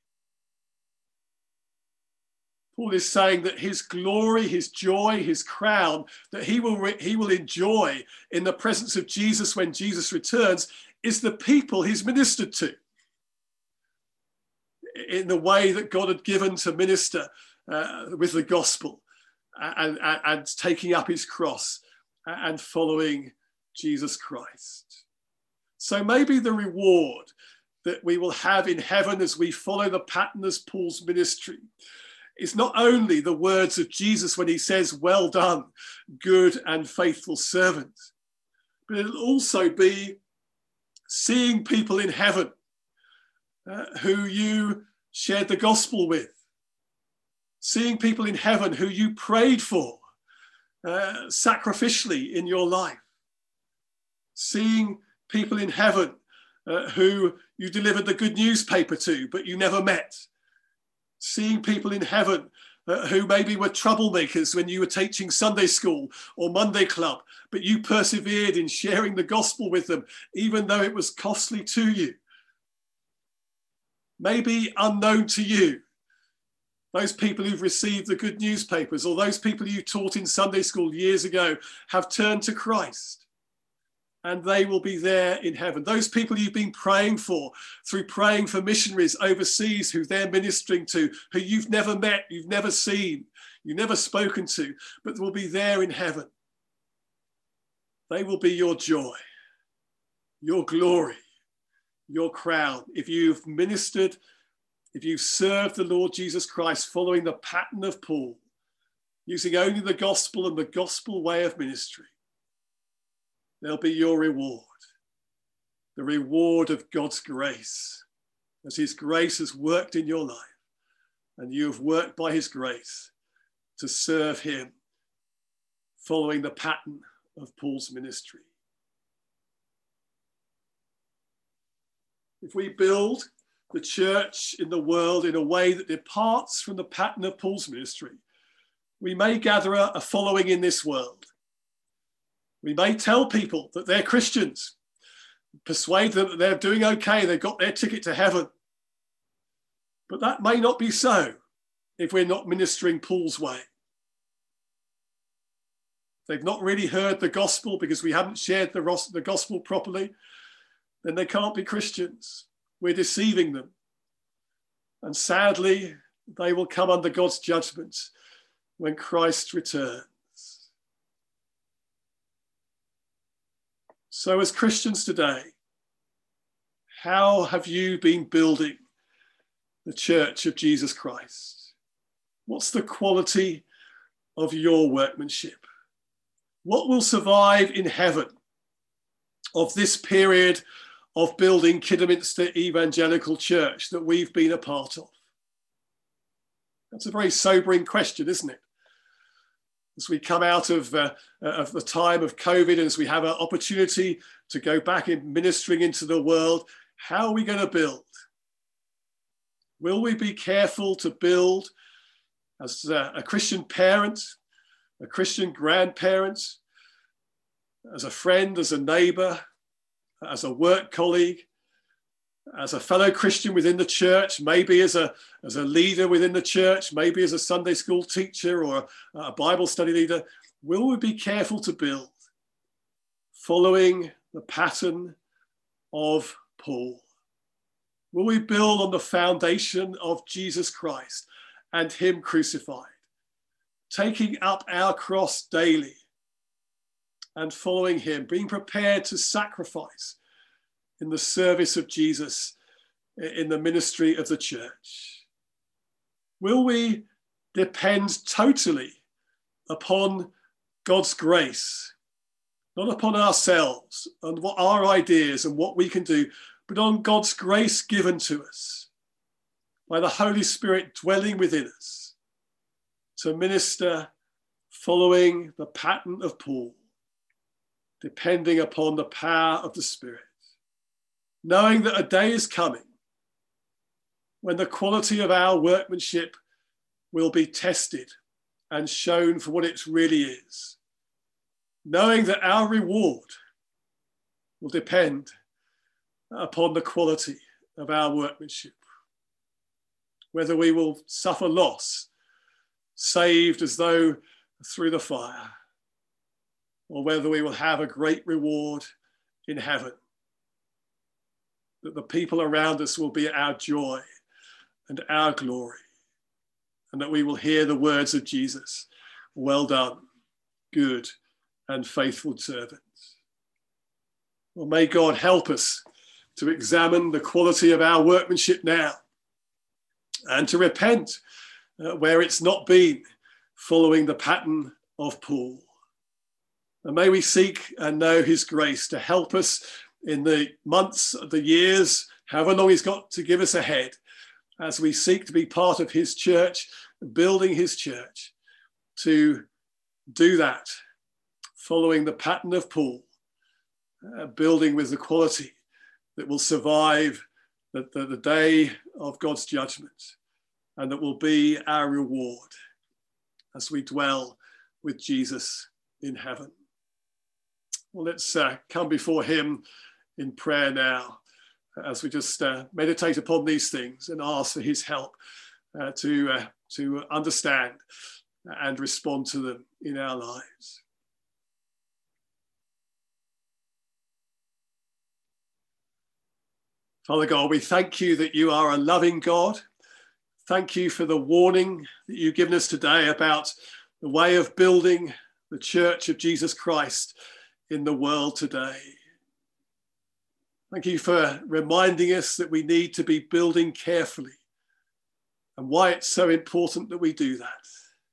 Paul is saying that his glory, his joy, his crown, that he will enjoy in the presence of Jesus when Jesus returns, is the people he's ministered to in the way that God had given to minister with the gospel and taking up his cross and following Jesus Christ. So maybe the reward that we will have in heaven as we follow the pattern of Paul's ministry is not only the words of Jesus when he says, "Well done, good and faithful servant," but it'll also be seeing people in heaven who you shared the gospel with, seeing people in heaven who you prayed for sacrificially in your life, seeing people in heaven who you delivered the good newspaper to but you never met, seeing people in heaven who maybe were troublemakers when you were teaching Sunday school or Monday club, but you persevered in sharing the gospel with them, even though it was costly to you. Maybe unknown to you, those people who've received the good newspapers or those people you taught in Sunday school years ago have turned to Christ, and they will be there in heaven. Those people you've been praying for through praying for missionaries overseas who they're ministering to, who you've never met, you've never seen, you've never spoken to, but will be there in heaven. They will be your joy, your glory, your crown. If you've ministered, if you've served the Lord Jesus Christ following the pattern of Paul, using only the gospel and the gospel way of ministry, there'll be your reward, the reward of God's grace, as his grace has worked in your life and you have worked by his grace to serve him following the pattern of Paul's ministry. If we build the church in the world in a way that departs from the pattern of Paul's ministry, we may gather a following in this world. We may tell people that they're Christians, persuade them that they're doing okay, they've got their ticket to heaven. But that may not be so if we're not ministering Paul's way. They've not really heard the gospel because we haven't shared the gospel properly, then they can't be Christians. We're deceiving them. And sadly, they will come under God's judgment when Christ returns. So as Christians today, how have you been building the church of Jesus Christ? What's the quality of your workmanship? What will survive in heaven of this period of building Kidderminster Evangelical Church that we've been a part of? That's a very sobering question, isn't it? As we come out of the time of COVID and as we have an opportunity to go back in ministering into the world, how are we going to build? Will we be careful to build as a Christian parent, a Christian grandparent, as a friend, as a neighbour, as a work colleague, as a fellow Christian within the church, maybe as a leader within the church, maybe as a Sunday school teacher or a Bible study leader? will we be careful to build following the pattern of Paul? Will we build on the foundation of Jesus Christ and him crucified, taking up our cross daily and following him, being prepared to sacrifice in the service of Jesus in the ministry of the church? Will we depend totally upon God's grace, not upon ourselves and what our ideas and what we can do, but on God's grace given to us by the Holy Spirit dwelling within us to minister following the pattern of Paul, depending upon the power of the Spirit, knowing that a day is coming when the quality of our workmanship will be tested and shown for what it really is, knowing that our reward will depend upon the quality of our workmanship, whether we will suffer loss, saved as though through the fire, or whether we will have a great reward in heaven, that the people around us will be our joy and our glory, and that we will hear the words of Jesus, "Well done, good and faithful servant." Well, may God help us to examine the quality of our workmanship now and to repent where it's not been following the pattern of Paul. And may we seek and know his grace to help us in the months, the years, however long he's got to give us ahead, as we seek to be part of his church, building his church, to do that, following the pattern of Paul, building with the quality that will survive the day of God's judgment, and that will be our reward as we dwell with Jesus in heaven. Well, let's come before him in prayer now, as we just meditate upon these things and ask for his help to understand and respond to them in our lives. Father God, we thank you that you are a loving God. Thank you for the warning that you've given us today about the way of building the church of Jesus Christ in the world today. Thank you for reminding us that we need to be building carefully and why it's so important that we do that.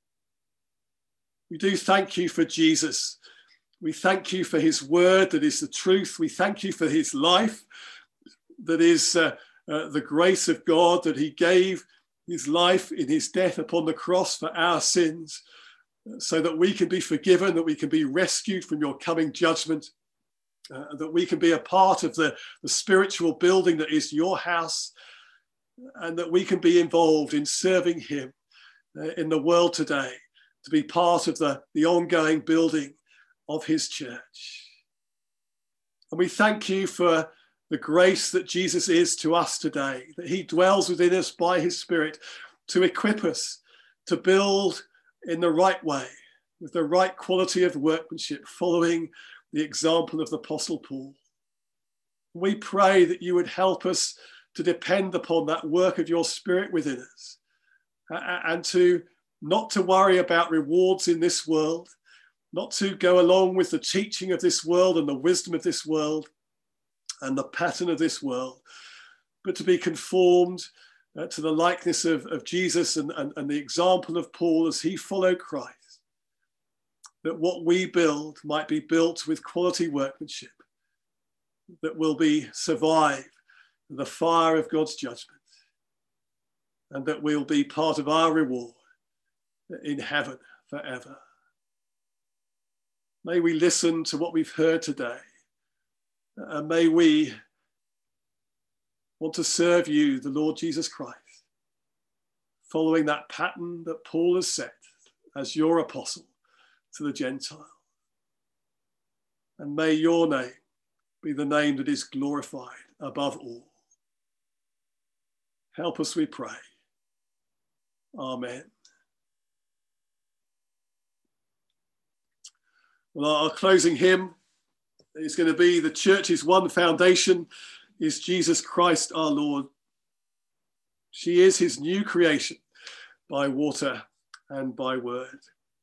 We do thank you for Jesus. We thank you for his word that is the truth. We thank you for his life that is the grace of God, that he gave his life in his death upon the cross for our sins, so that we can be forgiven, that we can be rescued from your coming judgment, that we can be a part of the spiritual building that is your house, and that we can be involved in serving him in the world today, to be part of the ongoing building of his church. And we thank you for the grace that Jesus is to us today, that he dwells within us by his Spirit to equip us to build in the right way, with the right quality of workmanship, following the example of the Apostle Paul. We pray that you would help us to depend upon that work of your Spirit within us, and to not to worry about rewards in this world, not to go along with the teaching of this world and the wisdom of this world and the pattern of this world, but to be conformed to the likeness of Jesus and the example of Paul as he followed Christ, that what we build might be built with quality workmanship that will survive the fire of God's judgment, and that will be part of our reward in heaven forever. May we listen to what we've heard today, and may we want to serve you, the Lord Jesus Christ, following that pattern that Paul has set as your apostle to the Gentile. And may your name be the name that is glorified above all. Help us, we pray. Amen. Well, our closing hymn is going to be "The Church's one foundation is Jesus Christ our Lord. She is his new creation by water and by word."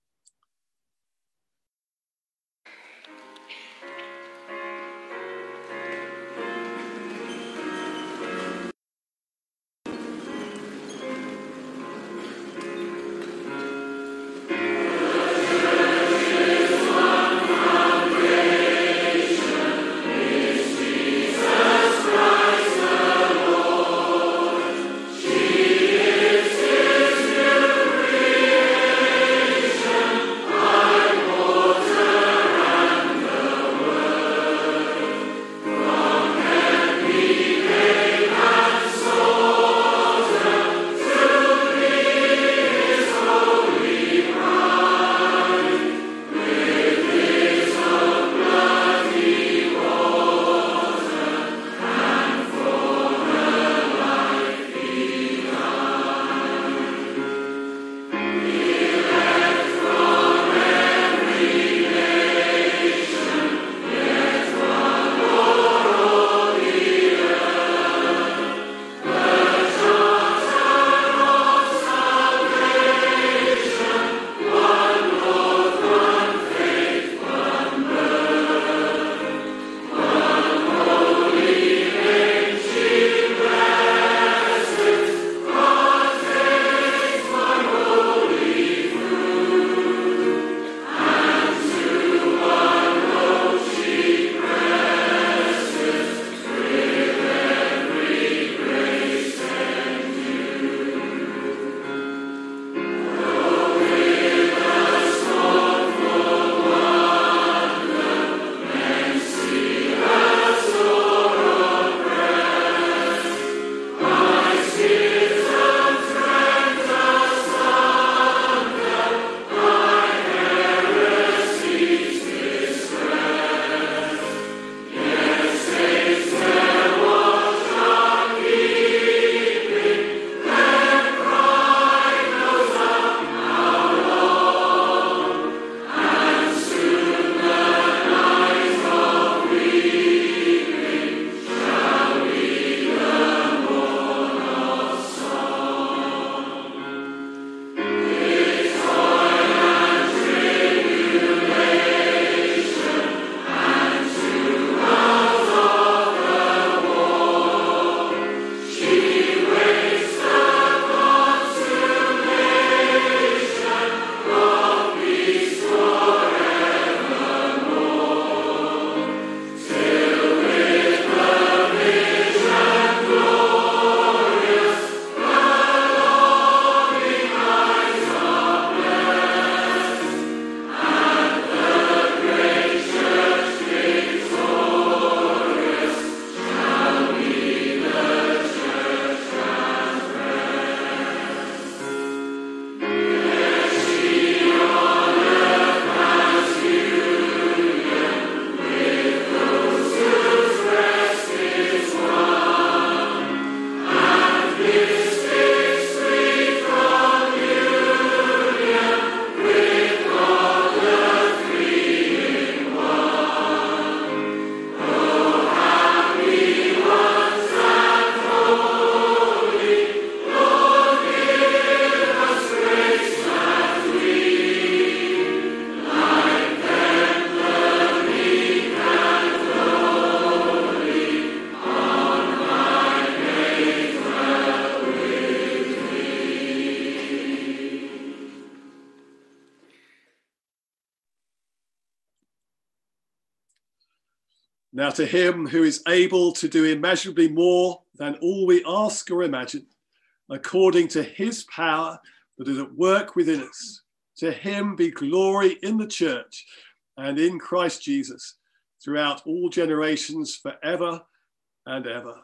Now to him who is able to do immeasurably more than all we ask or imagine, according to his power that is at work within us, to him be glory in the church and in Christ Jesus throughout all generations forever and ever.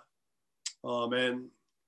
Amen.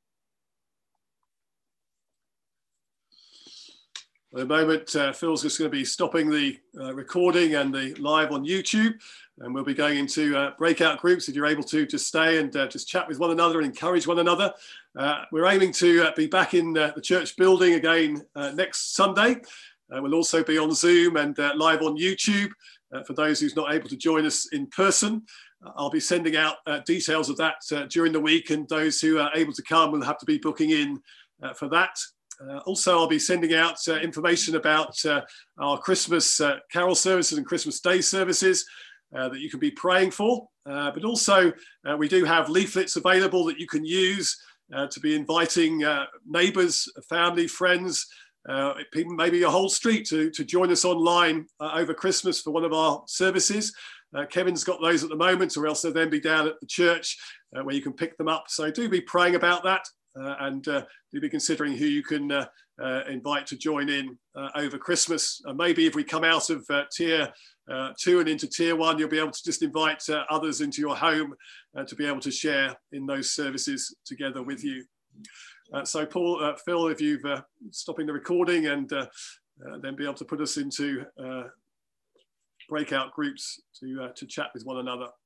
In a moment, Phil's just going to be stopping the recording and the live on YouTube, and we'll be going into breakout groups. If you're able to, just stay and just chat with one another and encourage one another. We're aiming to be back in the church building again next Sunday. We'll also be on Zoom and live on YouTube. For those who's not able to join us in person, I'll be sending out details of that during the week, and those who are able to come will have to be booking in for that. Also, I'll be sending out information about our Christmas carol services and Christmas Day services that you can be praying for. But also, we do have leaflets available that you can use to be inviting neighbours, family, friends, people, maybe a whole street to join us online over Christmas for one of our services. Kevin's got those at the moment, or else they'll then be down at the church where you can pick them up. So do be praying about that. And do be considering who you can invite to join in over Christmas. Maybe if we come out of tier 2 and into tier 1, you'll be able to just invite others into your home to be able to share in those services together with you. So Paul, Phil, if you've stopping the recording, and then be able to put us into breakout groups to chat with one another.